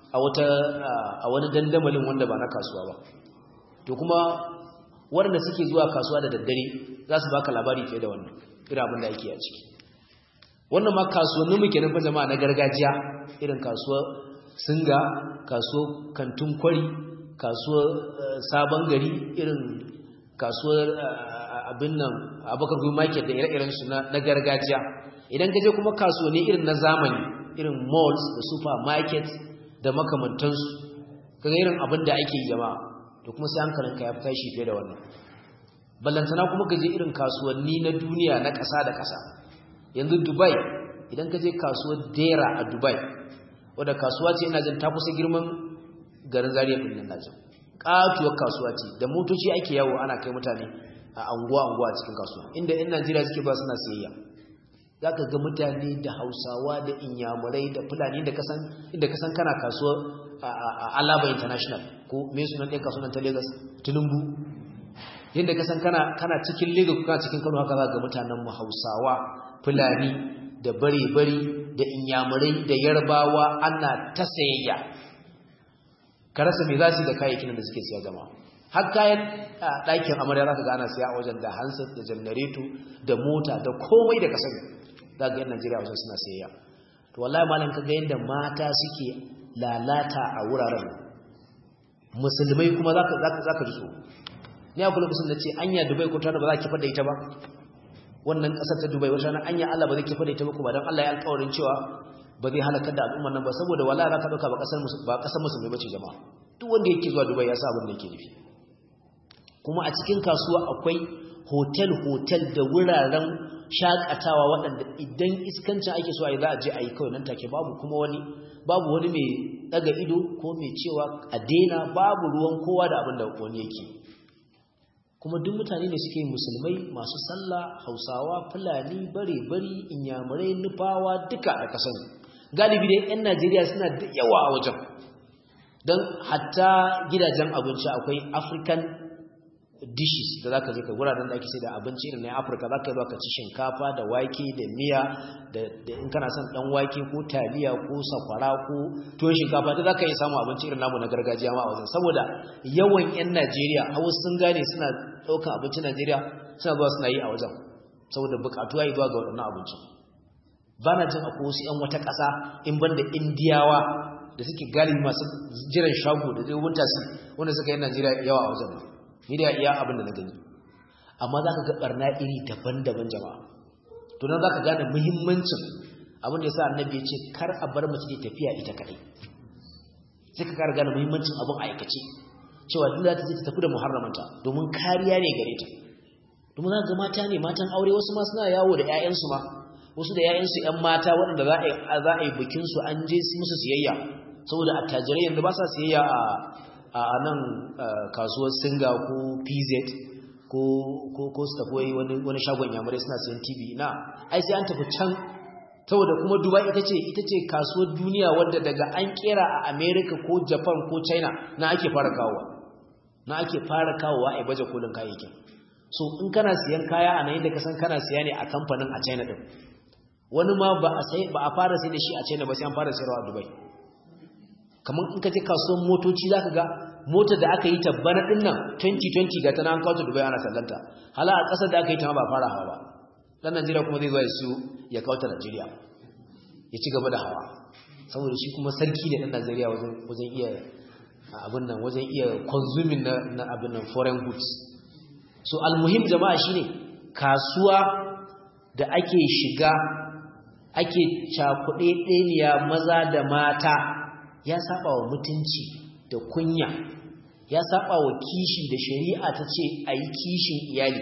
a wani dandamalin wanda ba na kasuwa ba. To kuma waɗanda suke zuwa kasuwa da daddare za su baka labari fiye da wannan irin abin da ake a ciki. Wannan ma kasuwannin mu kenan fa jama'a na gargajiya, irin kasuwar Singa, kasuwar Kantun Kwari, kasuwar Sabon Gari, irin kasuwar abin nan Abubakar Gumi Market da ire-iren su na gargajiya. Idan ka je kuma kasuwanni irin na zamani, irin malls da supermarket da makamantansu, kaga irin abin da ake yi jama'a, to kuma sai hankalinka ya fita shi fiye da wannan. Ballantana kuma ka je irin kasuwanni na duniya na ƙasa da ƙasa. Yanzu Dubai, idan ka je kasuwar Dera a Dubai, wadda kasuwa ce ina jin ta kusa girman garin Zaria din nan dajin. Katuwar kasuwa ce da motoci ake yawo ana kai mutane a anguwa cikin kasuwa, inda ƴan Najeriya suke ba suna siyayya. Zaka ga mutane da Hausawa da Inyamurai da Fulani inda kasan kana kasuwar Alaba International ko me sunan ɗin kasuwar ta Lagos, Tinubu. Yanda kasan kana cikin Lagos kana cikin Kano, haka za ga mutanen mu Hausawa, Fulani da bare-bari da Inyamurai da Yarbawa ana ta sayayya. Ka rasa me za su da kayayyakin da suke siya jama'a. Har kayan ɗakin amarya za ka ga ana siya a wajen da handset da janareto da mota da komai da kasar. Za ga yan Najeriya wajen suna sayayya. To wallahi malam ka ga yadda mata suke lalata a wuraren musulmai kuma za ka ji so. Ni a kula kusan da ce anya Dubai ko tana ba za ki fada ita ba. Wannan kasar ta Dubai wata ran anya Allah ba zai kifa da ita ba kuma dan Allah ya alƙawarin cewa ba zai halaka da al'umman nan ba, saboda wallahi za ka dauka ba kasar musulmai bace jama'a. Duk wanda yake zuwa Dubai ya sa abin da yake nufi. Kuma a cikin kasuwa akwai hotel da wuraren shakatawa waɗanda idan iskancin ake so a yi za a je a yi kawai nan take, babu wani mai daga ido ko mai cewa a daina, babu ruwan kowa da abin da wani yake. Kuma duk mutane ne suke musulmai masu sallah, Hausawa, Fulani, bare-bari, Inyamurai, Nufawa duka a kasan. Galibi dai 'yan Najeriya suna da yawa a wajen. Don hatta gidajen abinci akwai African dishes da zaka je ka wuraren da ake sai da abinci irin na Africa, zaka yi ka ci shinkafa da wake da miya da in kana son dan wake ko taliya ko sakwara ko tuwon shinkafa da zaka yi samu abinci irin namu na gargajiya ma a wajen, saboda yawan 'yan Najeriya a wasu sun gane suna ɗaukan abincin Najeriya suna zuwa suna yi a wajen saboda bukatuwa yi zuwa ga waɗannan abincin. Ba na jin akwai wasu 'yan wata ƙasa in banda Indiyawa da suke galibi masu jiran shago da zai wunta su wanda suka yi Najeriya yawa a wajen ba. Ni da iya abin da na gani. Amma za ka ga ɓarna iri daban-daban jama'a. To nan za ka gane muhimmancin abin da ya sa annabi ya ce kar a bar mace ta tafiya ita kaɗai. Sai ka kara gane muhimmancin abin a aikace. Cewa duk za ta je ta tafi da muharramanta domin kariya ne gare ta. Domin za ga mata ne, matan aure wasu ma suna yawo da 'ya'yansu ma. Wasu da 'ya'yansu 'yan mata waɗanda za a yi bikinsu an je musu siyayya. Saboda attajirai yanzu ba sa siyayya a nan kasuwar Singa ko PZ ko su tafi wani shagon yamurai suna siyan TV na ai sai an tafi can, saboda kuma Dubai ita ce kasuwar duniya wadda daga an kera a America ko Japan ko China na ake fara kawowa a baje kolin kayayyakin. So in kana siyan kaya a nan inda ka san kana siya ne a kamfanin a China din, wani ma ba a fara sai da shi a China ba sai an fara sayarwa a Dubai. Kamar in ka je kasuwar motoci zaka ga motar da aka yi ta bana din nan 2020 ga tana an kawo ta Dubai ana sallanta, hala a kasar da aka yi ta ba fara hawa ba. Dan Najeriya kuma zai zo ya siyo ya kawo ta Najeriya ya ci gaba da hawa, saboda shi kuma sarki ne dan Najeriya wajen iya abin nan, wajen iya consuming na abin nan foreign goods. So almuhim jama'a shine kasuwa da ake shiga ake cakuɗe ɗeniya maza da mata ya saba wa mutunci da kunya, ya saba wa kishi da shari'a ta ce a yi kishin iyali.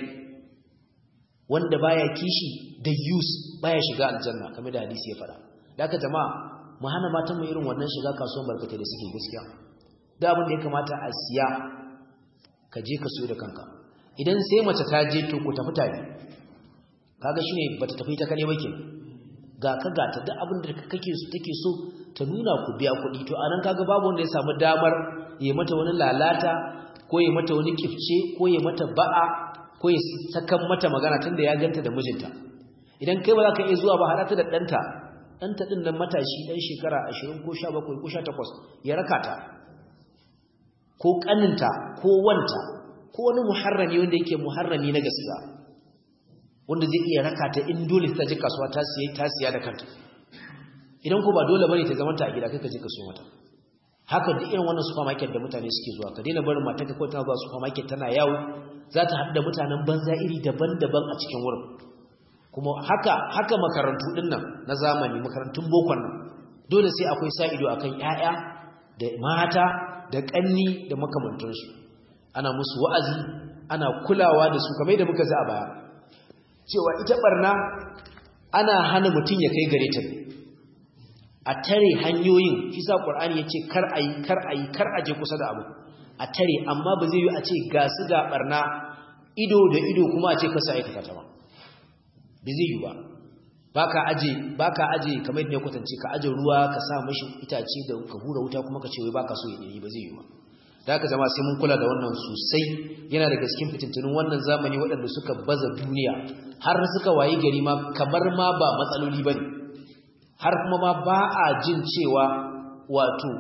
Wanda baya kishi da use baya shiga aljanna kamar da hadisi ya fara. Da haka jama'a mu hana matan mu irin wannan shiga kasuwan barkatai da suke gaskiya. Da abin da ya kamata a siya ka je ka siyo da kanka. Idan sai mace ta je to ku tafi tare. Kaga shine bata tafi ta kane ba ke. Ga ka ga ta duk abin da take so ta nuna ku biya kuɗi, to anan kaga babu wanda ya samu damar ya mata wani lalata ko ya mata wani kifce ko ya mata ba'a ko ya sakan mata magana tunda ya ganta da mijinta. idan kai ba za ka iya zuwa ba haɗa ta da ɗanta ɗin nan matashi ɗan shekara 20 ko 17 ko 18 ya raka ta ko ƙaninta ko wanta ko wani muharrami wanda yake muharrami na gaskiya wanda zai iya raka ta in dole ta je kasuwa ta siya da kanta idan ko ba dole bane ta zamanta a gida kai ka je ka so mata haka duk irin wannan supermarket da mutane suke zuwa ka daina barin mata ka ko tana zuwa supermarket tana yawo za ta haɗu da mutanen banza iri daban-daban a cikin wurin kuma haka makarantu din nan na zamani makarantun bokon nan dole sai akwai sa ido akan ƴaƴa da mata da ƙanni da makamantansu ana musu wa'azi ana kulawa da su kamar da muka ji a baya cewa ita barna ana hana mutum ya kai gare ta a tare hanyoyin shi sa Qur'ani yace kar aje kusa da abu a tare amma ba zai yi a ce ga su ga barna ido da ido kuma a ce ka sa aikata ta ba zai yi ba baka aje kamar yadda ya kwatance ka aje ruwa ka sa mishi itace da ka hura wuta kuma ka ce wai baka so ya yi ba zai yi ba da haka zama sai mun kula da wannan sosai yana daga cikin fitintunin wannan zamani waɗanda suka baza duniya har suka wayi gari ma kamar ma ba matsaloli bane har kuma ma ba a jin cewa wato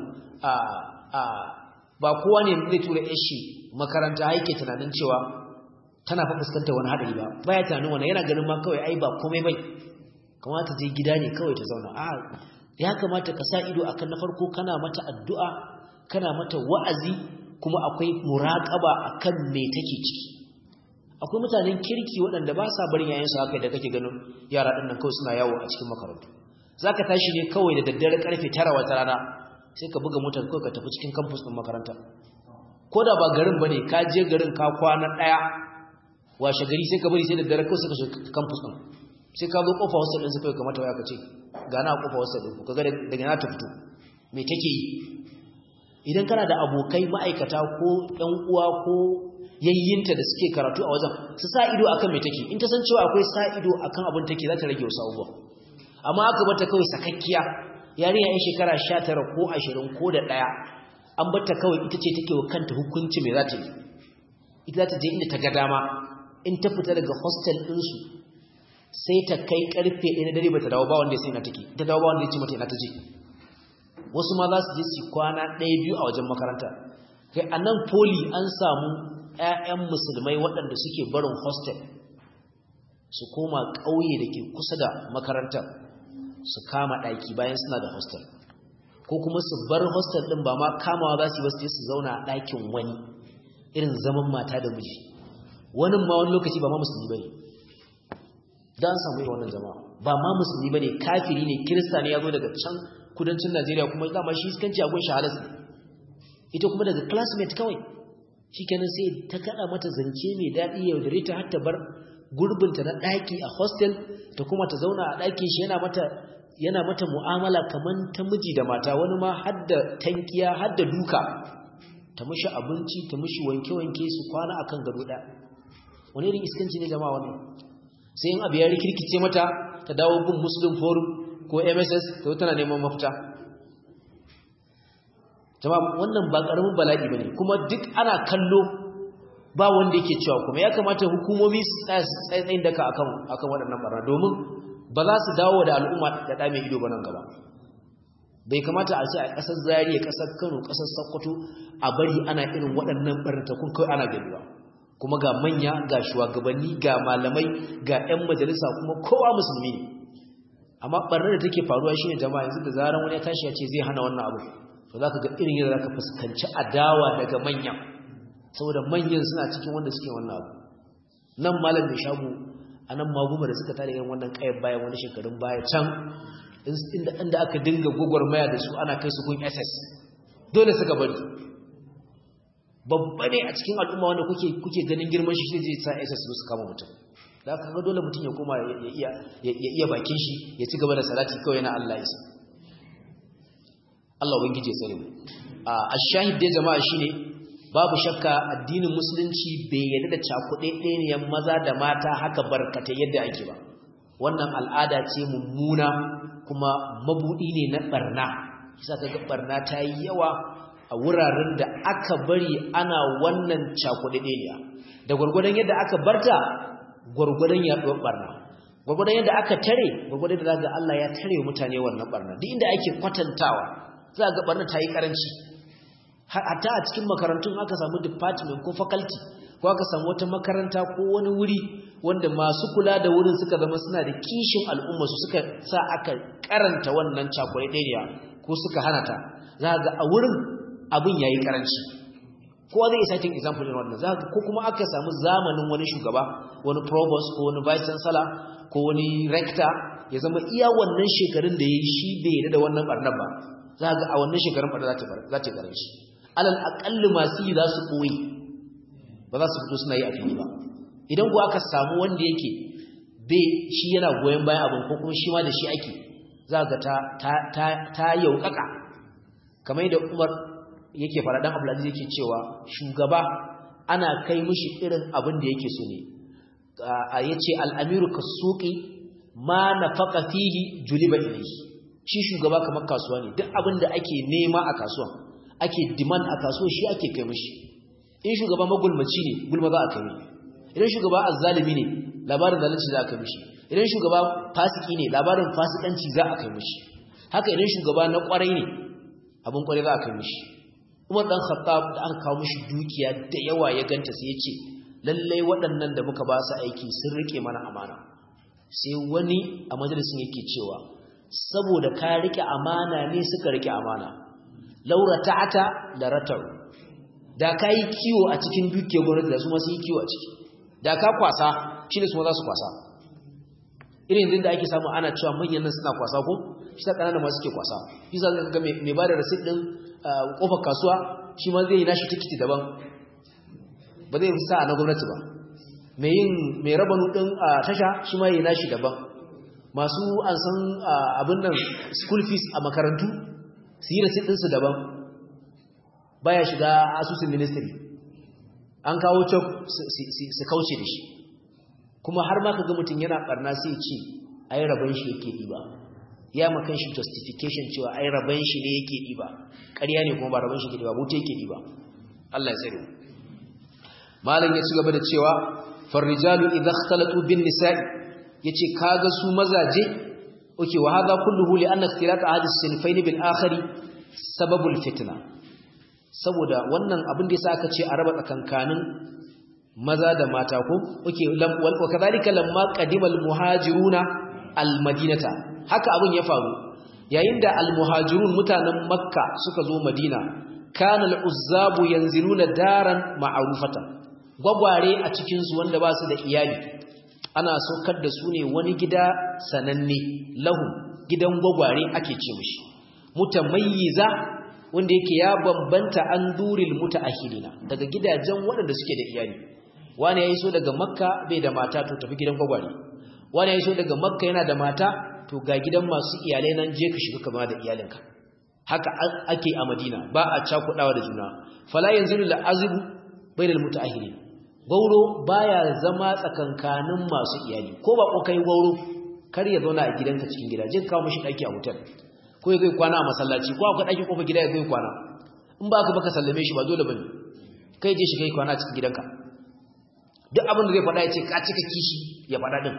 ba kowa ne zai tura yashi makaranta haike tunanin cewa tana fa fuskantar wani hadari ba baya tunanin wannan yana ganin ma kawai ai ba komai bai kamata je gida ne kawai ta zauna ya kamata ka sa ido akan na farko kana mata addu'a kana mata wa'azi kuma akwai muraqaba akan me take ciki akwai mutanen kirki waɗanda ba sa barin yayin su haka da kake ganin yara din nan kawai suna yawo a cikin makarantu zaka tashi ne kawai da daddare karfe 9 wata rana sai ka buga motar kawai ka tafi cikin campus din makaranta koda ba garin bane ka je garin ka kwana daya washe gari sai ka bari sai daddare kawai suka shiga campus din sai ka zo kofa hostel din sai kai kamata waya ka ce ga na kofa hostel din ku kaga daga na ta fito me take yi idan kana da abokai ma'aikata ko ɗan uwa ko yayyinta da suke karatu a wajen su sa ido akan me take in ta san cewa akwai sa ido akan abin take za ta rage wasu abubuwa amma aka bata kawai sakakkiya yarinya yan shekara 19 ko 20 ko da ɗaya an bata kawai ita ce take wa kanta hukunci me za ta yi ita za ta je inda ta ga dama in ta fita daga hostel ɗinsu sai ta kai karfe 1 na dare bata dawo ba wanda ya sai ina take ta dawo ba wanda ya ce mata ina ta je wasu ma za su je su kwana 1-2 a wajen makaranta kai a nan poli an samu 'ya'yan musulmai waɗanda suke barin hostel su koma ƙauye da ke kusa da makarantar su kama ɗaki bayan suna da hostel ko kuma su bar hostel ɗin ba ma kamawa za su yi wasu su zauna a ɗakin wani irin zaman mata da miji wani ma wani lokaci ba ma musulmi ba ne don samu irin wannan zama ba ma musulmi ba ne kafiri ne kirista ne ya zo daga can kudancin Najeriya kuma dama shi iskanci a gun shahalas ne ita kuma daga classmate kawai shikenan sai ta kada mata zance mai dadi ya yaudare ta har ta bar gurbinta na daki a hostel ta kuma ta zauna a dakin shi yana mata mu'amala kaman ta miji da mata wani ma har da tankiya har da duka ta mishi abinci ta mishi wanke-wanke su kwana akan gado ɗaya wani irin iskanci ne jama'a wannan sai in abu ya rikirkice mata ta dawo gun Muslim Forum ko MSS to tana neman mafita jama'a wannan ba karamin bala'i bane kuma duk ana kallo ba wanda yake cewa kuma ya kamata hukumomi su tsayin daka akan waɗannan barna domin ba za su dawo da al'umma da ɗa mai ido ba nan gaba bai kamata a ce a ƙasar Zaria ƙasar Kano ƙasar Sokoto a bari ana irin waɗannan barnatakun kai ana gani kuma ga manya ga shugabanni ga malamai ga 'yan majalisa kuma kowa musulmi ne amma barnar da take faruwa shine jama'a yanzu da zaran wani ya tashi ya ce zai hana wannan abu to zaka ga irin yadda zaka fuskanci adawa daga manya saboda manyan suna cikin wanda suke wannan abu nan malam mai shago anan maguma da suka tare irin wannan kayan baya wani shekarun baya can inda aka dinga gogormaya da su ana kai su kun SS dole suka bari babba ne a cikin al'umma wanda kuke ganin girman shi zai sa SS su kama mutum da aka ga dole mutum ya koma ya iya bakin shi ya ci gaba da salati kawai yana Allah isa Allah ubangije tsare mu a shahid dai jama'a shine babu shakka addinin musulunci bai yarda da cakuɗe ɗayan maza da mata haka barkata yadda ake ba wannan al'ada ce mummuna kuma mabudi ne na barna kisa kaga barna ta yi yawa a wuraren da aka bari ana wannan cakuɗe ɗaya da gurgurdan yadda aka barta gurgurdan yaduwar barna gwagwadon yadda aka tare gwagwadon da zaga Allah ya tare mutane wannan barna duk inda ake kwatantawa za ga barna ta yi karanci hatta a cikin makarantun aka samu department ko faculty ko aka samu wata makaranta ko wani wuri wanda masu kula da wurin suka zama suna da kishin al'umma su suka sa aka karanta wannan cakurai ɗaya ko suka hana ta za ga a wurin abin yayi karanci kowa zai isa cikin example din wannan za ko kuma aka samu zamanin wani shugaba wani provost ko wani vice chancellor ko wani rector ya zama iya wannan shekarun da yayi shi bai yarda da wannan barnar ba za ga a wannan shekarun barnar za ta karanci alal aqall masu yi za su koyi ba za su fito suna yi a fili ba idan ku aka samu wanda yake bai shi yana goyen bayan abin ko kuma shi ma da shi ake za ga ta yaukaka kamar da Umar yake fara dan Abdulaziz yake cewa shugaba ana kai mishi irin abin da yake so ne yace al-amiru kasuqi ma nafaqa fihi juliba ilayhi shi shugaba kamar kasuwa ne duk abin da ake nema a kasuwa ake demand a kasuwa shi ake kai mishi in shugaba magulmaci ne gulma za a kai mishi idan shugaba azzalimi ne labarin zalunci za a kai mishi idan shugaba fasiki ne labarin fasikanci za a kai mishi haka idan shugaba na kwarai ne abin kwarai za a kai mishi Umar dan Khattab da aka kawo mishi dukiya da yawa ya ganta sai ya ce lalle waɗannan da muka ba su aiki sun rike mana amana sai wani a majalisin yake cewa saboda ka rike amana ne suka rike amana laura ta'ata la rataru da kai kiwo a cikin dukiyar gwamnati da su ma su yi kiwo a ciki da ka kwasa shine su ma za su kwasa irin din da ake samu ana cewa manyan nan suna kwasa ko shi ta kanana ma suke kwasa shi za ka ga mai bada receipt din kofar kasuwa shi ma zai yi nashi tikiti daban ba zai fi sa na gwamnati ba mai rabanu din tasha shi ma yi nashi daban masu an san abin nan school fees a makarantu su yi receipt ɗinsu daban baya shiga asusun ministry an kawo cok su kauce da shi kuma har ma ka ga mutum yana barna sai ce ai rabon shi yake ɗiba ya makan shi justification cewa ai rabon shi ne yake ɗiba ƙarya ne kuma ba rabon shi yake ɗiba mutu yake ɗiba Allah ya tsare malam ya ci gaba da cewa farrijalu idha ikhtalatu bin nisa'i yace kaga su mazaje oke wa hadha kulluhu li anna ikhtilat ahad as-sinfayn bil akhari sababul fitna saboda wannan abin da yasa aka ce a raba tsakankanin maza da mata ko oke wa kadhalika lamma qadima al-muhajiruna al-madinata haka abin ya faru yayin da al-muhajirun mutanen makka suka zo madina kana al-uzzabu yanziluna daran ma'rufatan gwagware a cikin su wanda ba su da iyali ana saukar da su ne wani gida sananne lahu gidan gwagware ake ce mishi mutamayyiza wanda yake ya bambanta an duril mutaakhirina daga gidajen waɗanda suke da iyali wani yayi so daga makka bai da mata to tafi gidan gwagware wani yayi so daga makka yana da mata to ga gidan masu iyalai nan je ka shiga kama da iyalinka haka ake a madina ba a cakudawa da juna fala yanzilu al-azbu bainal mutaakhirin gauro baya zama tsakankanin masu iyali ko ba kokai gauro kar ya zauna a gidanka cikin gida je kawo mishi daki a hotel ko ya zai kwana a masallaci ko akwai daki kofar gida ya zai kwana in ba ka baka sallame shi ba dole bane kai je shi kai kwana cikin gidanka duk abin da zai faɗa ya ce ka cika kishi ya faɗa din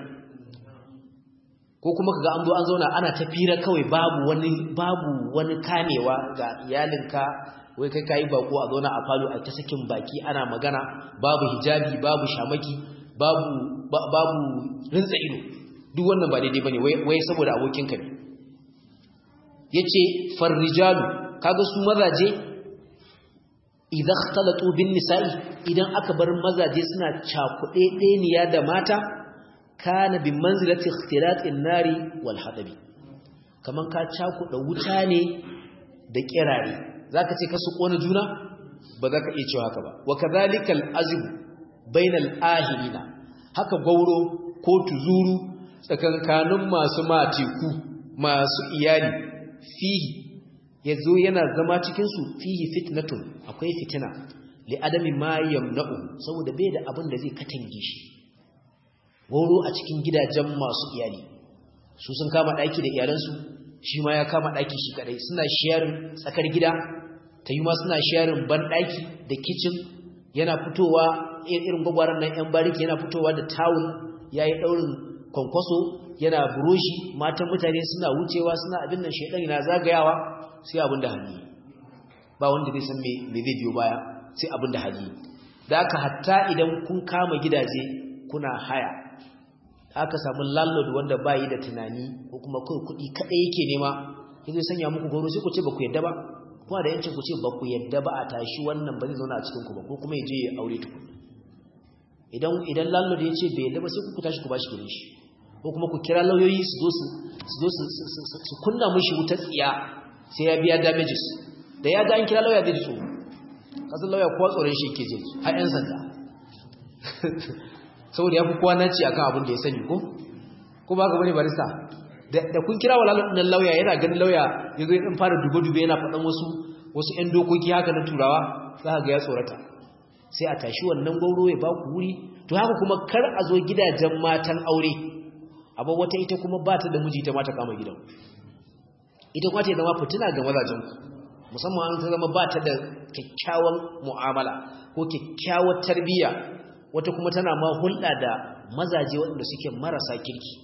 ko kuma kaga an zo an zauna ana ta fira kawai babu wani kamewa ga iyalinka wai kai kai bako a zauna a falo a ta sakin baki ana magana babu hijabi babu shamaki babu rinsa ido duk wannan ba daidai bane wai saboda abokinka ne yace farrijalu kaga su mazaje idan ikhtalatu bin nisa'i idan aka bar mazaje suna cakuɗe ɗeniya da mata kana bi manzilati ikhtilatin nari wal hadabi kaman ka cakuɗa wuta ne da kirare zaka ce ka su kona juna ba za ka iya cewa haka ba wa kadhalikal azbu bainal ahilina haka gauro ko tuzuru tsakankanin masu mateku masu iyali fihi yazo yana zama cikin su fihi fitnatun akwai fitina li adami ma yamna'u saboda bai da abin da zai katange shi gauro a cikin gidajen masu iyali su sun kama daki da iyalansu shi ma ya kama daki shi kadai suna sharing tsakar gida tayi ma suna sharing ban daki da kitchen yana fitowa irin gwagwaran nan yan bariki yana fitowa da towel yayi daurin kwankwaso yana buroshi matan mutane suna wucewa suna abin nan shedan yana zagayawa sai abin da hali ba wanda zai san me zai biyo baya sai abin da hali da aka hatta idan kun kama gidaje kuna haya aka samu landlord wanda bayi da tunani ko kuma kai kudi kadai yake nema zai sanya muku goro sai ku ce ba ku yadda ba kuma da yancin ku ce ba ku yadda ba a tashi wannan ba zai zauna a cikin ku ba ko kuma ya je ya aure tukun idan landlord ya ce bai yadda ba sai ku tashi ku bashi gidan shi ko kuma ku kira lauyoyi su zo su kunna mishi wutar tsiya sai ya biya damages da ya ga an kira lauya zai tsoro kasan lauya kowa tsoron shi yake je har yan sanda saboda ya fi kowa nan ci akan abin da ya sani ko ba ka bane barista da kun kira wa lalun lauya yana ganin lauya ya zo ya dan fara dube-dube yana faɗan wasu 'yan dokoki haka na turawa za ka ga ya tsorata sai a tashi wannan gauro ya ba ku wuri to haka kuma kar a zo gidajen matan aure abin wata ita kuma ba ta da miji ta mata kama gidan ita kuma ta zama fitina ga mazajen ku musamman an ta zama ba ta da kyakkyawan mu'amala ko kyakkyawar tarbiyya wata kuma tana ma hulɗa da mazaje waɗanda suke marasa kirki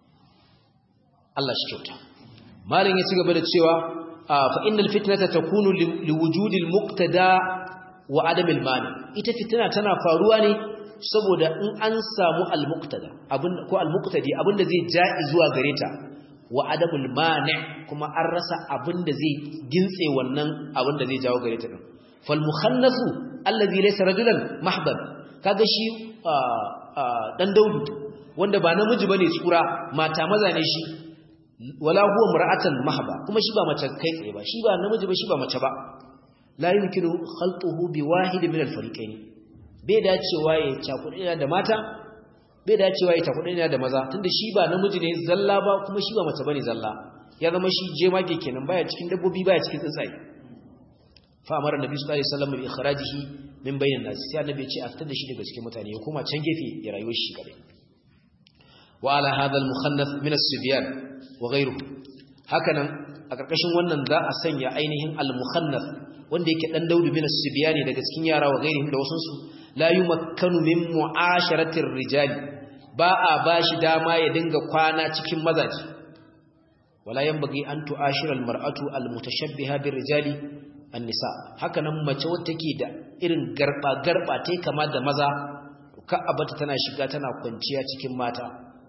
Allah shi kyauta malin ya ci gaba da cewa fa innal fitnata takunu liwujudil muqtada wa adamil mani ita fitina tana faruwa ne saboda in an samu al-muqtada ko al-muqtadi abinda zai ja'i zuwa gare ta wa adamul mani kuma an rasa abinda zai gintse wannan abinda zai jawo gare ta din fal mukhannasu allazi laysa rajulan mahbab kaga shi dan daudu wanda ba namiji bane tsura mata maza ne shi wala huwa mar'atan mahba kuma shi ba mace kai tsaye ba shi ba namiji ba shi ba mace ba la yumkinu khaltuhu bi wahid min al-fariqayn bai dacewa ya cakuɗe da mata bai dacewa ya cakuɗe da maza tunda shi ba namiji ne zalla ba kuma shi ba mace bane zalla ya zama shi jemage kenan baya cikin dabbobi baya cikin tsuntsaye fa amara nabi sallallahu alaihi wasallam bi ikhrajihi min bainan nas sai annabi ya ce a fitar da shi daga cikin mutane ya koma can gefe ya rayuwar shi kadai wa ala hadha al-mukhannath min as-sibyan wa ghayruhu hakanan a karkashin wannan za a sanya ainihin al-mukhannath wanda yake dan daudu bin as-sibyan daga cikin yara wa ghayruhum da wasun su la yumakkanu min mu'asharati ar-rijali ba a bashi dama ya dinga kwana cikin mazaji wala yanbaghi an tu'ashira al-mar'atu al-mutashabbiha bir-rijali an-nisa hakanan mace wacce take da irin garba tai kama da maza ka abata tana shiga tana kwanciya cikin mata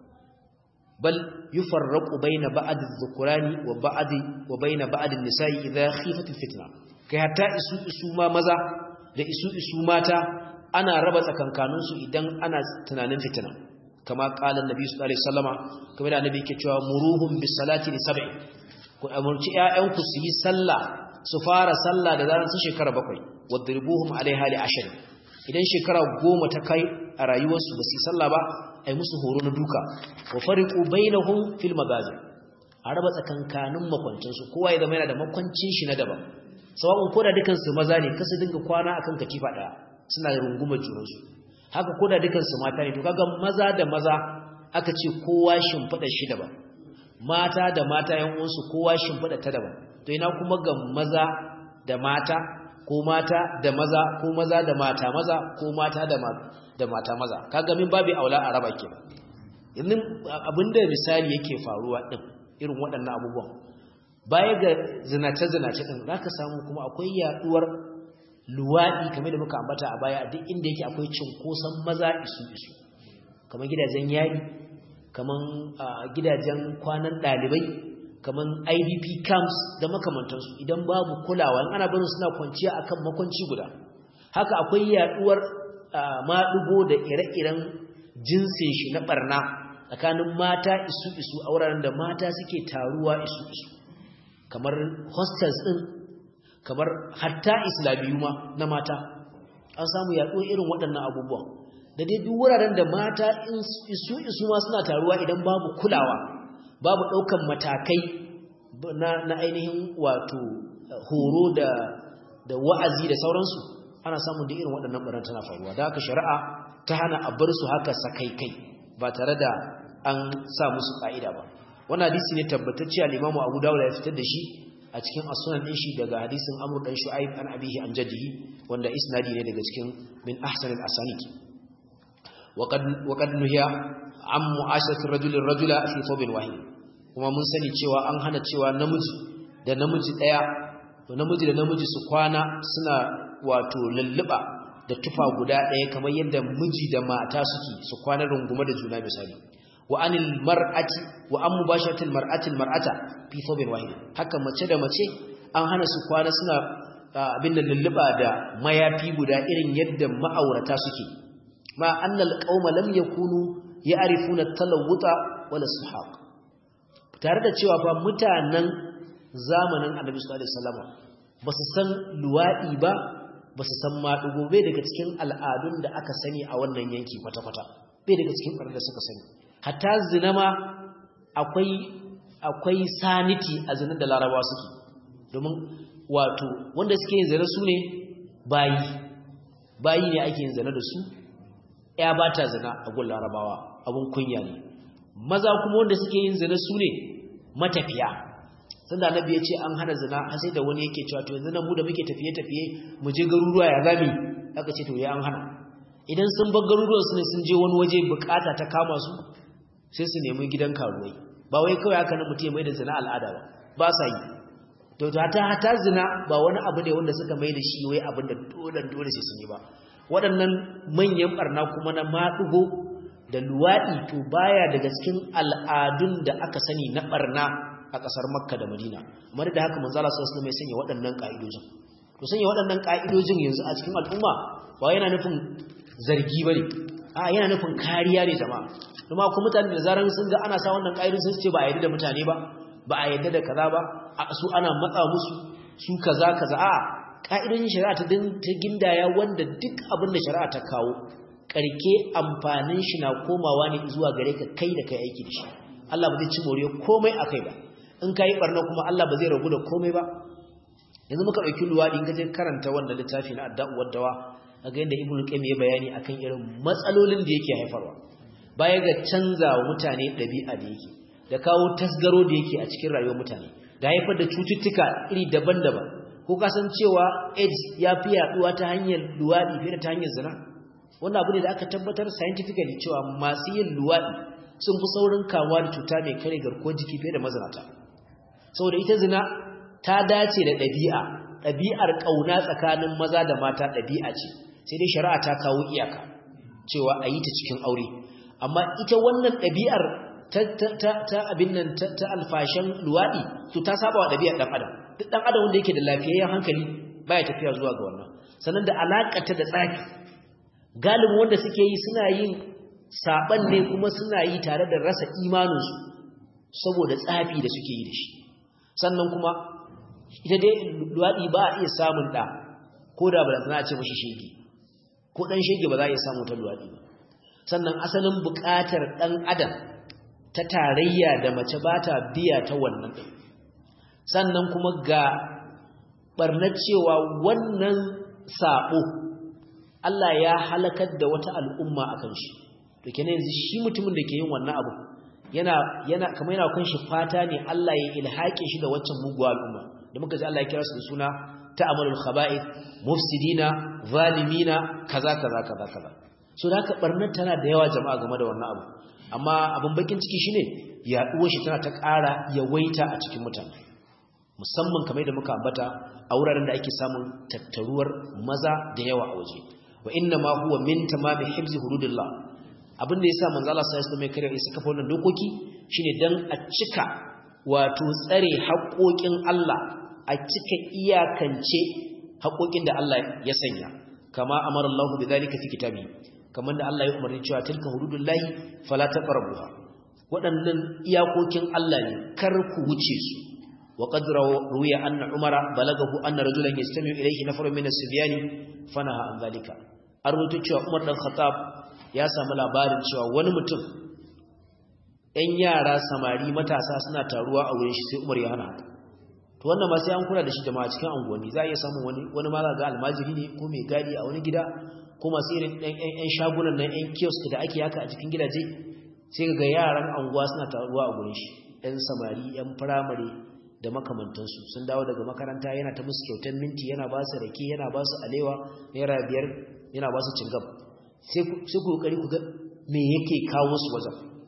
bal yufarraqu bayna ba'd adh-dhukurani wa bayna ba'd an-nisa'i idha khifat al-fitna kai hatta isu ma maza da isu mata ana raba tsakankanin su idan ana tunanin fitina kama qala annabi sallallahu alaihi wasallama kamar da annabi yake cewa muruhum bis-salati li sab'i ku amurci ƴaƴanku su yi sallah su fara sallah da zaran su shekara 7 wadribuhum alaiha li 10 idan shekara 10 ta kai a rayuwarsu ba su yi sallah ba ai musu horo na duka wa fariqu bainahum fil magazi a raba tsakankanin makwancin su kowa ya zama yana da makwancin shi na daban sawabin koda dukan su maza ne kasu dinga kwana akan katifa daya suna rungumar junan su haka koda dukan su mata ne to kaga maza da maza aka ce kowa shimfida shi daban mata da mata yan uwansu kowa shimfida ta daban to ina kuma ga maza da mata ko mata da maza ko maza da mata maza ko mata da mata maza kaga min babu aula a raba kenan yanzu abinda misali yake faruwa din irin waɗannan abubuwan baya ga zinace din zaka samu kuma akwai yaduwar luwadi kamar da muka ambata a baya a duk inda yake akwai cinkoson maza isu kamar gidajen yari kamar gidajen kwanan dalibai kamar IDP camps da makamantansu idan babu kulawa in ana barin suna kwanciya akan makwanci guda haka akwai yaduwar maɗugo da ire-iren jinsin shi na ɓarna tsakanin mata isu a wuraren da mata suke taruwa isu kamar hostels ɗin kamar hatta islamiyu ma na mata an samu yaɗuwar irin waɗannan abubuwan da dai duk wuraren da mata isu ma suna taruwa idan babu kulawa babu ɗaukan matakai na ainihin wato horo da wa'azi da sauransu ana samun da irin waɗannan ɓaran tana faruwa da haka shari'a ta hana a bar su haka sakaikai ba tare da an sa musu ƙa'ida ba wannan hadisi ne tabbatacce al-Imam Abu Dawud ya fitar da shi a cikin as-sunan din shi daga hadisin Amr dan Shu'aib an abihi an jaddihi wanda isnadi ne daga cikin min ahsanil asanid wa qad nuhiya an mu'asharatir rajula fi thawbin wahid kuma mun sani cewa an hana cewa namiji da namiji su kwana suna wato lulluba da tufa guda daya kamar yadda miji da mata suke su kwana rungume da juna misali wa anil mar'ati wa an mubasharatil mar'ata fi thawbin wahid haka mace da mace an hana su kwana suna abin da lulluba da mayafi guda irin yadda ma'aurata suke ma annal qauma lam yakunu ya'rifuna talawuta wala suhaq tare da cewa fa mutanen zamanin Annabi sallallahu alaihi wasallam basu san luwadi ba basu san madugo bai daga cikin al'adun da aka sani a wannan yanki kwata-kwata bai daga cikin farin da suka sani hatta zina ma akwai saniti a zinin da Larabawa suke domin wato wanda suke yin zina su ne bayi ne ake yin zina da su ya ba ta zina a gun Larabawa abun kunya ne maza kuma wanda suke yin zina su ne matafiya sanda annabi ya ce an hana zina har sai da wani yake cewa to yanzu mu da muke tafiye mu je garuruwa ya zami aka ce to ya an hana idan sun bar garuruwan su ne sun je wani waje bukata ta kama su sai su nemi gidan karuwai ba wai kawai haka na mutum mai da zina al'ada ba sa yi to hata zina ba wani abu ne wanda suka mai da shi wai abin da dole sai sun yi ba waɗannan manyan barna kuma na maɗugo da luwaɗi to baya daga cikin al'adun da aka sani na barna a ƙasar Makka da Madina amma da haka manzo Allah sallallahu alaihi wasallam ya sanya waɗannan ƙa'idojin to sanya waɗannan ƙa'idojin yanzu a cikin al'umma ba yana nufin zargi bane a yana nufin kariya ne jama'a kuma kuma mutane da zaran sun ga ana sa wannan ƙa'idojin sun ce ba a yarda da mutane ba a yarda da kaza ba su ana matsa musu su kaza a ka'idojin shari'a ta gindaya wanda duk abin da shari'a ta kawo karke amfanin shi na komawa ne zuwa gare ka kai da kai aiki da shi Allah ba zai ci moriya komai akai ba in kai barna kuma Allah ba zai rabu da komai ba yanzu muka dauki luwadi in ka je karanta wannan littafi na adda'u waddawa kaga yanda Ibn Qayyim ya bayani akan irin matsalolin da yake haifarwa baya ga canzawa mutane dabi'a da yake da kawo tasgaro da yake a cikin rayuwar mutane da haifar da cututtuka iri daban-daban ko kasancewa AIDS ya fi yaduwa ta hanyar luwadi fiye da ta hanyar zina wannan abu ne da aka tabbatar scientifically cewa masu yin luwadi sun fi saurin kamuwa da cuta mai kare garkuwar jiki fiye da mazinata saboda ita zina ta dace da ɗabi'ar ƙauna tsakanin maza da mata ɗabi'a ce sai dai shari'a ta kawo iyaka cewa a yi ta cikin aure amma ita wannan ɗabi'ar ta abin nan ta alfashan luwaɗi to ta saba wa ɗabi'ar ɗan adam duk ɗan adam wanda yake da lafiyayyen hankali baya tafiya zuwa ga wannan sannan da alaƙata da tsaki galibin wanda suke yi suna yin saban ne kuma suna yi tare da rasa imaninsu saboda tsafi da suke yi da shi sannan kuma ita dai luwaɗi ba a iya samun ɗa ko da ba za a ce mashi shege ko ɗan shege ba za a iya samun ta luwaɗi ba sannan asalin buƙatar ɗan adam ta tarayya da mace ba ta biya ta wannan ɗin sannan kuma ga ɓarnar cewa wannan saɓo Allah ya halakar da wata al'umma a kan shi to kenan yanzu shi mutumin da ke yin wannan abu yana kamar yana kun shi fata ne Allah ya ilhaƙe shi da waccan muguwa al'umma da muka ji Allah ya kira su da suna ta'amalul khaba'ith mufsidina zalimina kaza so da haka barnar tana da yawa jama'a game da wannan abu amma abin bakin ciki shine yaduwar shi tana ta ƙara yawaita a cikin mutane musamman kamar da muka ambata a wuraren da ake samun tattaruwar maza da yawa a waje wa inna ma huwa min tamami hifzi hududillah abin da yasa manzo Allah sallallahu alaihi wasallam ya kare isa kafa wannan dokoki shine dan a cika wato tsare haƙoƙin Allah a cika iyakance haƙoƙin da Allah ya sanya kama amara Allah bidalika fi kitabi kamar da Allah ya umarni cewa tilka hududullahi fala taqrabuha waɗannan iyakokin Allah ne kar ku wuce su wa qad ruwiya anna umara balagahu anna rajulan yastami'u ilayhi nafarun min as-sibyani fanaha an zalika arwato cewa Umar dan Khattab ya samu labarin cewa wani mutum ɗan yara samari matasa suna taruwa a wurin shi sai Umar ya hana haka to wannan ba sai an kula da shi jama'a cikin anguwanni za a iya samun wani ma ga almajiri ne ko mai gadi a wani gida ko masu irin ɗan shagunan nan ɗan kiosk da ake haka a cikin gidaje sai ga yaran anguwa suna taruwa a wurin shi ɗan samari ɗan firamare da makamantansu sun dawo daga makaranta yana ta musu kyautar minti yana ba su rake yana ba su alewa naira 5 yana ba su cingam sai ku kokari ku ga me yake kawo su wajen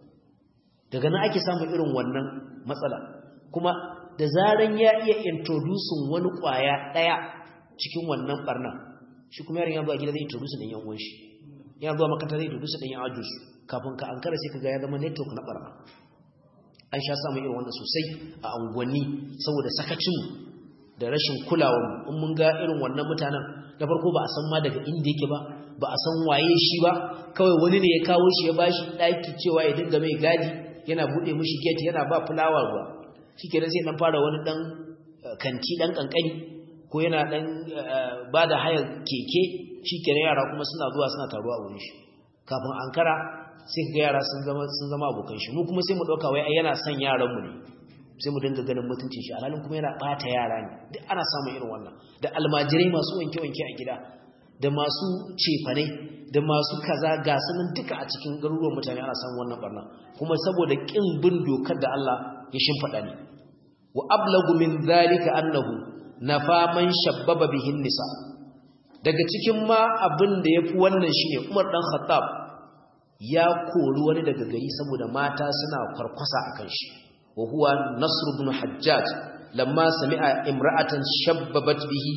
daga nan ake samun irin wannan matsala kuma da zaran ya iya introducing wani kwaya daya cikin wannan barna shi kuma yaron ya zuwa gida zai introduce din yan uwan shi ya zuwa makaranta zai introduce din yan ajus kafin ka ankara sai kaga ya zama network na barna an sha samun irin wannan sosai a unguwanni saboda sakacin da rashin kulawa in mun ga irin wannan mutanen da farko ba a san ma daga inda yake ba a san waye shi ba kawai wani ne ya kawo shi ya bashi daki cewa ya dinga mai gadi yana bude mishi gate yana ba fulawa ruwa shikenan sai dan fara wani dan kanti dan kankani ko yana dan bada hayar keke shikenan yara kuma suna zuwa suna taruwa a wurin shi kafin ankara sai ga yara sun zama abokan shi mu kuma sai mu dauka wai yana son yaran mu ne sai mu dinga ganin mutuncin shi alhalin kuma yana bata yara ne duk ana samun irin wannan da almajirai masu wanke-wanke a gida da masu cefane da masu kaza ga sanin duka a cikin garuruwan mutane ana samun wannan barna kuma saboda kin bin dokar da Allah ya shimfada ne wa ablagu min zalika annahu nafa man shabbaba bihin nisa daga cikin ma abin da yafi wannan shine Umar dan Khattab ya kori wani daga gari saboda mata suna kwarkwasa akan shi وهو نصر بن حجاج لما سمع امرأة شببت به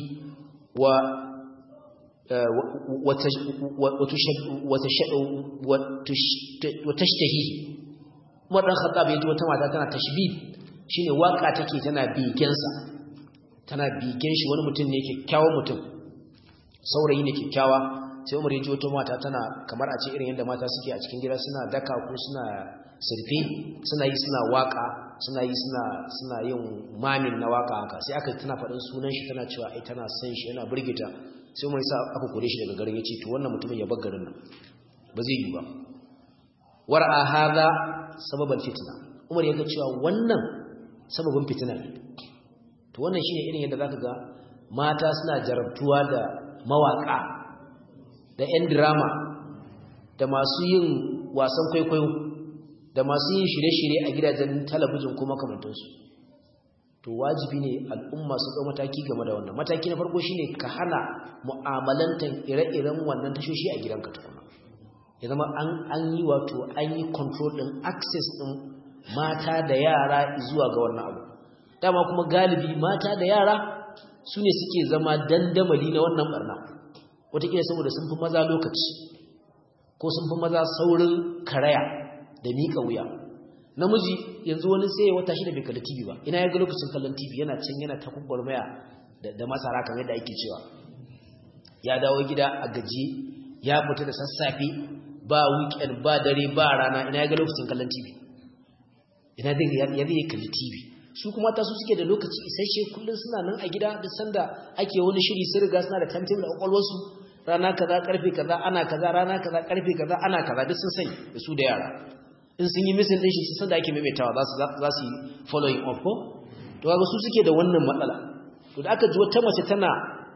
وتشتهي مرة خطاب يجي وتماتا تنا تشبيب shine waka take tana bigensa tana bigen shi wani mutum ne kyakkyawan mutum saurayi ne kyakkyawa sai Umar ya ji wata mata tana kamar a ce irin yadda mata suke a cikin gida suna daka ko suna sirfe suna yi suna waka suna yin mamin na waka haka sai aka tana faɗin sunan shi tana cewa ai tana son shi yana burgita sai Umar sa aka kore shi daga garin yace to wannan mutumin ya bar garin nan ba zai yi ba war'a hada sababan fitna Umar ya ga cewa wannan sababin fitina ne to wannan shine irin yadda zaka ga mata suna jarabtuwa da mawaka da ƴan drama da masu yin wasan kwaikwayo da masu yin shirye-shirye a gidajen talabijin ko makamantansu to wajibi ne al'umma su ɗau mataki game da wannan mataki na farko shine ka hana mu'amalantan ire-iren wannan tashoshi a gidanka tukuna ya zama an yi wato an yi control ɗin access ɗin mata da yara zuwa ga wannan abu dama kuma galibi mata da yara su ne suke zama dandamali na wannan barna wataƙila saboda sun fi maza lokaci ko sun fi maza saurin karaya da miƙa wuya namiji yanzu wani sai ya wata shi da bai kalli TV ba ina ya ga lokacin kallon TV yana can yana ta kuggurmaya da masara kamar yadda ake cewa ya dawo gida a gaji ya fita da sassafe ba weekend ba dare ba rana ina ya ga lokacin kallon TV ina zai ya zai kalli TV su kuma ta su suke da lokaci isasshe kullun suna nan a gida duk sanda ake wani shiri sun riga suna da timetable a kwakwalwarsu rana kaza karfe kaza ana kaza rana kaza karfe kaza ana kaza duk sun sani da su da yara in sun yi missing din shi sun da ake maimaitawa za su yi following up ko to kaga su suke da wannan matsala to da aka ji wata mace tana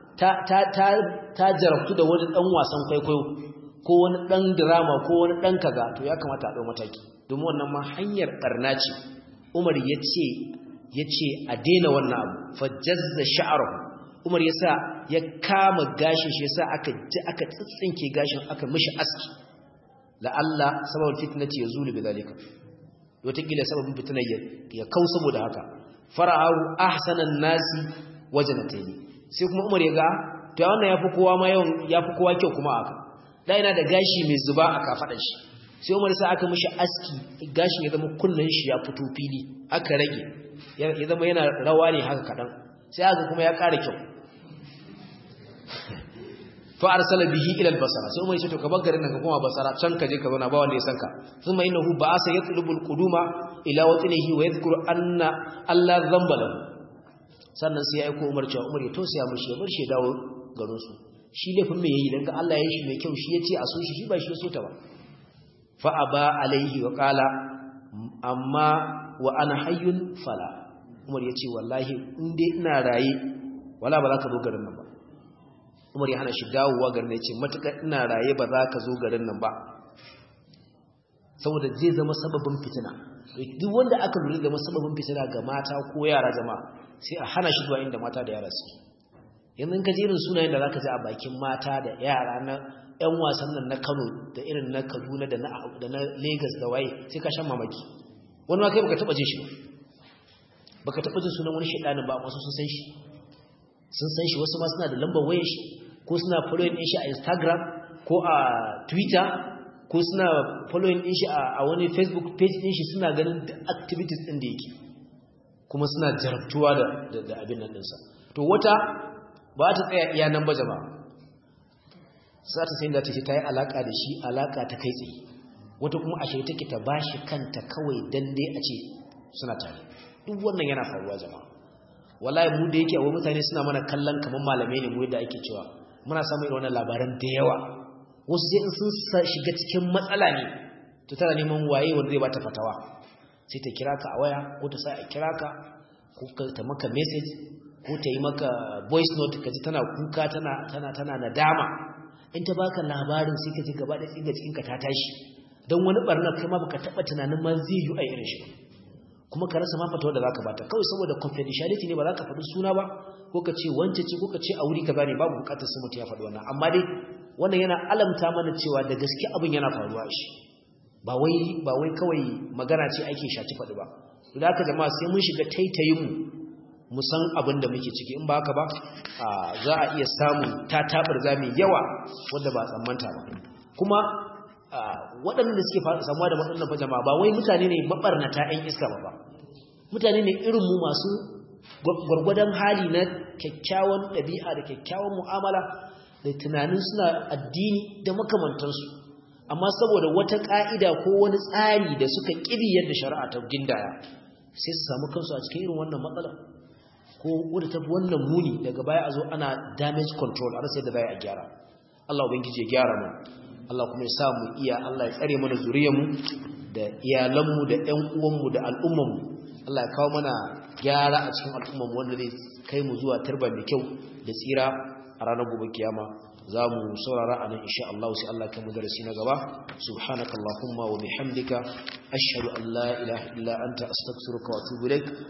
ta jarabtu da wani dan wasan kwaikwayo ko wani dan drama ko wani dan kaza to ya kamata a dau mataki domin wannan ma hanyar barna ce Umar yace a daina wannan abu fajazza sha'ruhu Umar yasa ya kama gashin shi yasa aka tsitsinke gashin aka mishi aski la Allah sababul fitnati yazulu bidalika wataƙila sababin fitnar ya kau saboda haka fara'u ahsanan nasi wajnatayn sai kuma Umar ya ga to wannan yafi kowa ma yafi kowa kyau kuma haka da ina da gashi mai zuba a kafadar shi sai Umar sai aka mishi aski gashin ya zama kullun shi ya fito fili aka rage ya zama yana rawa ne haka kadan sai aka kuma ya ƙara kyau fa arsala bihi ila al-basra sai Umar ya ce to ka bar garin nan ka koma basara can ka je ka zauna ba wanda ya sanka thumma innahu ba'asa yatlubul quduma ila watnihi wa yadhkuru anna alla dhanba lahu sannan sai ya aika Umar cewa Umar ya tausaya mishi ya bar shi dawo garin su shi laifin me yayi dan ga Allah ya yi shi mai kyau shi yace a so shi ba shi ya so ta ba fa aba alaihi wa qala amma wa ana hayyun fala Umar ya ce wallahi in dai ina raye wala ba za ka zo garin nan ba Umar ya hana shi dawowa garin ya ce matukar ina raye ba za ka zo garin nan ba saboda zai zama sababin fitina duk wanda aka lura da sababin fitina ga mata ko yara jama'a sai a hana shi zuwa inda mata da yara suke yanzu ka ji irin sunayen da zaka ji a bakin mata da yara na ƴan wasan nan na Kano da irin na Kaduna da na Lagos da waye sai ka shan mamaki wani ma kai baka taba jin shi baka taba jin sunan wani shedanin ba amma sun san shi wasu ma suna da lambar wayar shi ko suna following din shi a Instagram ko a Twitter ko suna following din shi a wani Facebook page din shi suna ganin activities din da yake kuma suna jarabtuwa da abin nan dinsa to wata ba ta tsaya iya nan ba jama'a za ta sai da ta yi alaka da shi alaka ta kai tsaye wata kuma a shirye take ta bashi kanta kawai dan dai a ce suna tare duk wannan yana faruwa jama'a wallahi mu da yake wai mutane suna mana kallon kaman malamai ne mu yadda ake cewa muna samun irin wannan labaran da yawa wasu sai in sun shiga cikin matsala ne to tana neman waye wanda zai bata fatawa sai ta kira ka a waya ko ta sa a kira ka ko ta maka message ko ta yi maka voice note kaji tana kuka tana nadama in ta baka labarin sai ka ji gaba da tsiga cikin ka ta tashi dan wani barna kai ma baka taba tunanin ma zai yi a irin shi kuma ka rasa ma fatawa da zaka bata kawai saboda confidentiality ne ba za ka faɗi suna ba ko ka ce wance ce ko ka ce a wuri kaza ne babu bukatar su mutum ya faɗi wannan amma dai wannan yana alamta mana cewa da gaske abin yana faruwa shi ba wai kawai magana ce ake shaci faɗi ba da haka jama'a sai mun shiga taitayin mu san abin da muke ciki in ba haka ba za a iya samun tatabar zami yawa wanda ba tsammanta ba kuma waɗanda suke samuwa da matsalar fa jama'a ba wai mutane ne mabarnata ɗan iska ba mutane ne irin mu masu gwargwadon hali na kyakkyawan ɗabi'a da kyakkyawan mu'amala da tunanin suna addini da makamantansu amma saboda wata ƙa'ida ko wani tsari da suka ƙiri yadda shari'a ta gindaya sai su samu kansu a cikin irin wannan matsala ko wadda ta fi wannan muni daga baya a zo ana damage control a rasa yadda za a gyara Allah ubangiji ya gyara mu Allah kuma ya sa mu iya Allah ya tsare mana zuriyarmu da iyalanmu da ƴan uwanmu da al'ummarmu Allah ya kawo mana gyara a cikin al'ummarmu wanda zai kai mu zuwa turba mai kyau da tsira a ranar gobe kiyama za mu saurara a nan insha Allah sai Allah kai mu darasi na gaba subhanakallahumma wa bihamdika ashhadu an la ilaha illa anta astaghfiruka wa atubu ilaik